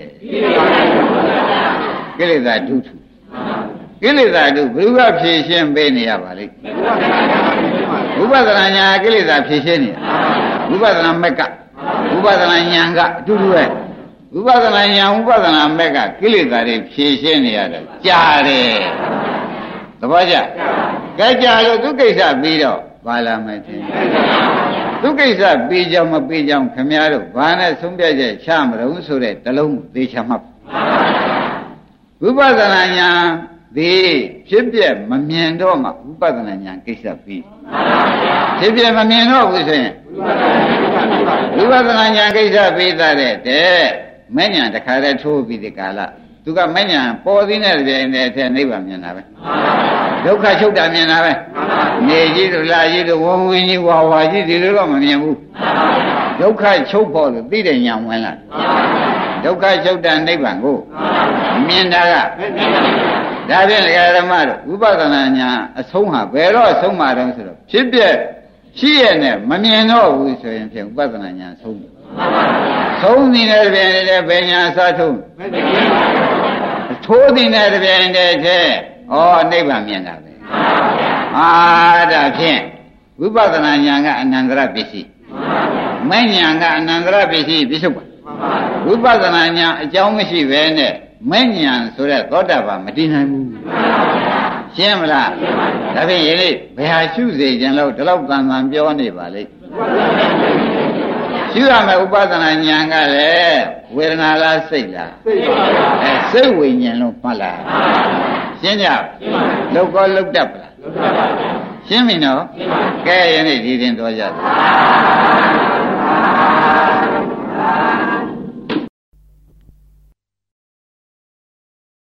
[SPEAKER 2] ကိလေသာဒုထုကိလေသာဒုဘယ်သူကဖြည့်ရှင်းပေးနေရပါလိမ့်ဥပဒနာညာကိလေသာဖြည့်ရှင်းနေဥပဒနာမက်ကဥပဒနာညာကအတူတူပဲဥပဒနာညာဥပဒနာမက်ကကိလေသာတွေဖြည့်ရှင်းနေရတယ်ကြားတယ်သဘောကျကဲကြလို့သူကိစ္စပြီးတော့ဘာလာမယ်ထင်သူကိစ္စပြီးကြောင်မပြီးကြောင်ခမည်းတော်ဘာနဲ့ဆုံးဖြတ်ချက်ချမလို့ဆိုတဲ့တလုံးသေချာမှတ်ဝိပဿနာဉာဏ်ဒီဖြစ်ပြမမြင်တော့မှဝိပဿနာဉာဏ်ကိစ္စပြီးဖြစ်ပြမမြင်တော့ဘူးဆိုရင်ဝိပဿနာဉာဏ်ကိစ္စပြီးသားတဲ့တဲ့မဲ့ဉာဏ်တခါတည်းထိုးပြီးဒီကာလသူကမဲ့ဉာဏ်ပေါ်သေးတဲ့ပြင်တဲ့အထက်နိဗ္ဗာန်မြင်တာပဲဒုက္ခချုပ်တာမြင်တာပဲနေကြီးတို့လာကြီးတို့ဝဝင်းကြီးဝါဝါကြီးဒီလိုတော့မမြင်ဘူးဒုက္ခချုပ်ဖို့လို့သိတဲ့ဉာဏ်ဝင်လာဒုက္ခချုပ်တာနိဗ္ဗာန်ကိုမြင်တာကဒါဖြင့်ဓမ္မတို့ဝိပဿနာဉာဏ်အဆုံးဟာဘယ်တော့အဆုံးမှာတော့ဆိုတော့ဖြစ်ပြရှိရနဲ့မမြင်တော့ဘူးဆိုရင်ဖြင့်ဝိပဿနာဉာဏ်ဆုံးတယ်ဆုံးနေတဲ့ပြင်တဲ့ဘယ်ဉာဏ်အစားထုံးထိုးနေတဲ့ပြင်တဲ့တဲ့ဩနိဗ္ဗာန်မြင်တာပဲအာဒါဖြင့်ဝိပဿနာဉာဏ်ကအနန္တရပစ္စည်းမဲ့ဉာဏ်ကအနန္တရပစ္စည်းပြစ္ဆုတ်ပါဝိပဿနာဉာဏ်အကြောင်းမရှိပဲနဲ့မဲ့ဉာဏ်ဆိုတဲ့သောတာပန်မတည်နိုင်ဘူးရှင်းမလားဒါဖြင့်ယနေ့ဘယ်ဟာရှုစေခြင်းလို့ဒီလောက်တန်တန်ပြောနေပါလိမ့်ရှုရမယ်ဥပဒနာဉာဏ်ကလည်းဝေဒနာလားစိတ်လားအဲစိတ်ဝိညာဉ်လို့မှတ်လားရှင်းကြလောက်ကောလောက်တတ်ပါလားရှင်းပြီနော်ကဲယနေ့ဒီတင်တော်ကြတယ်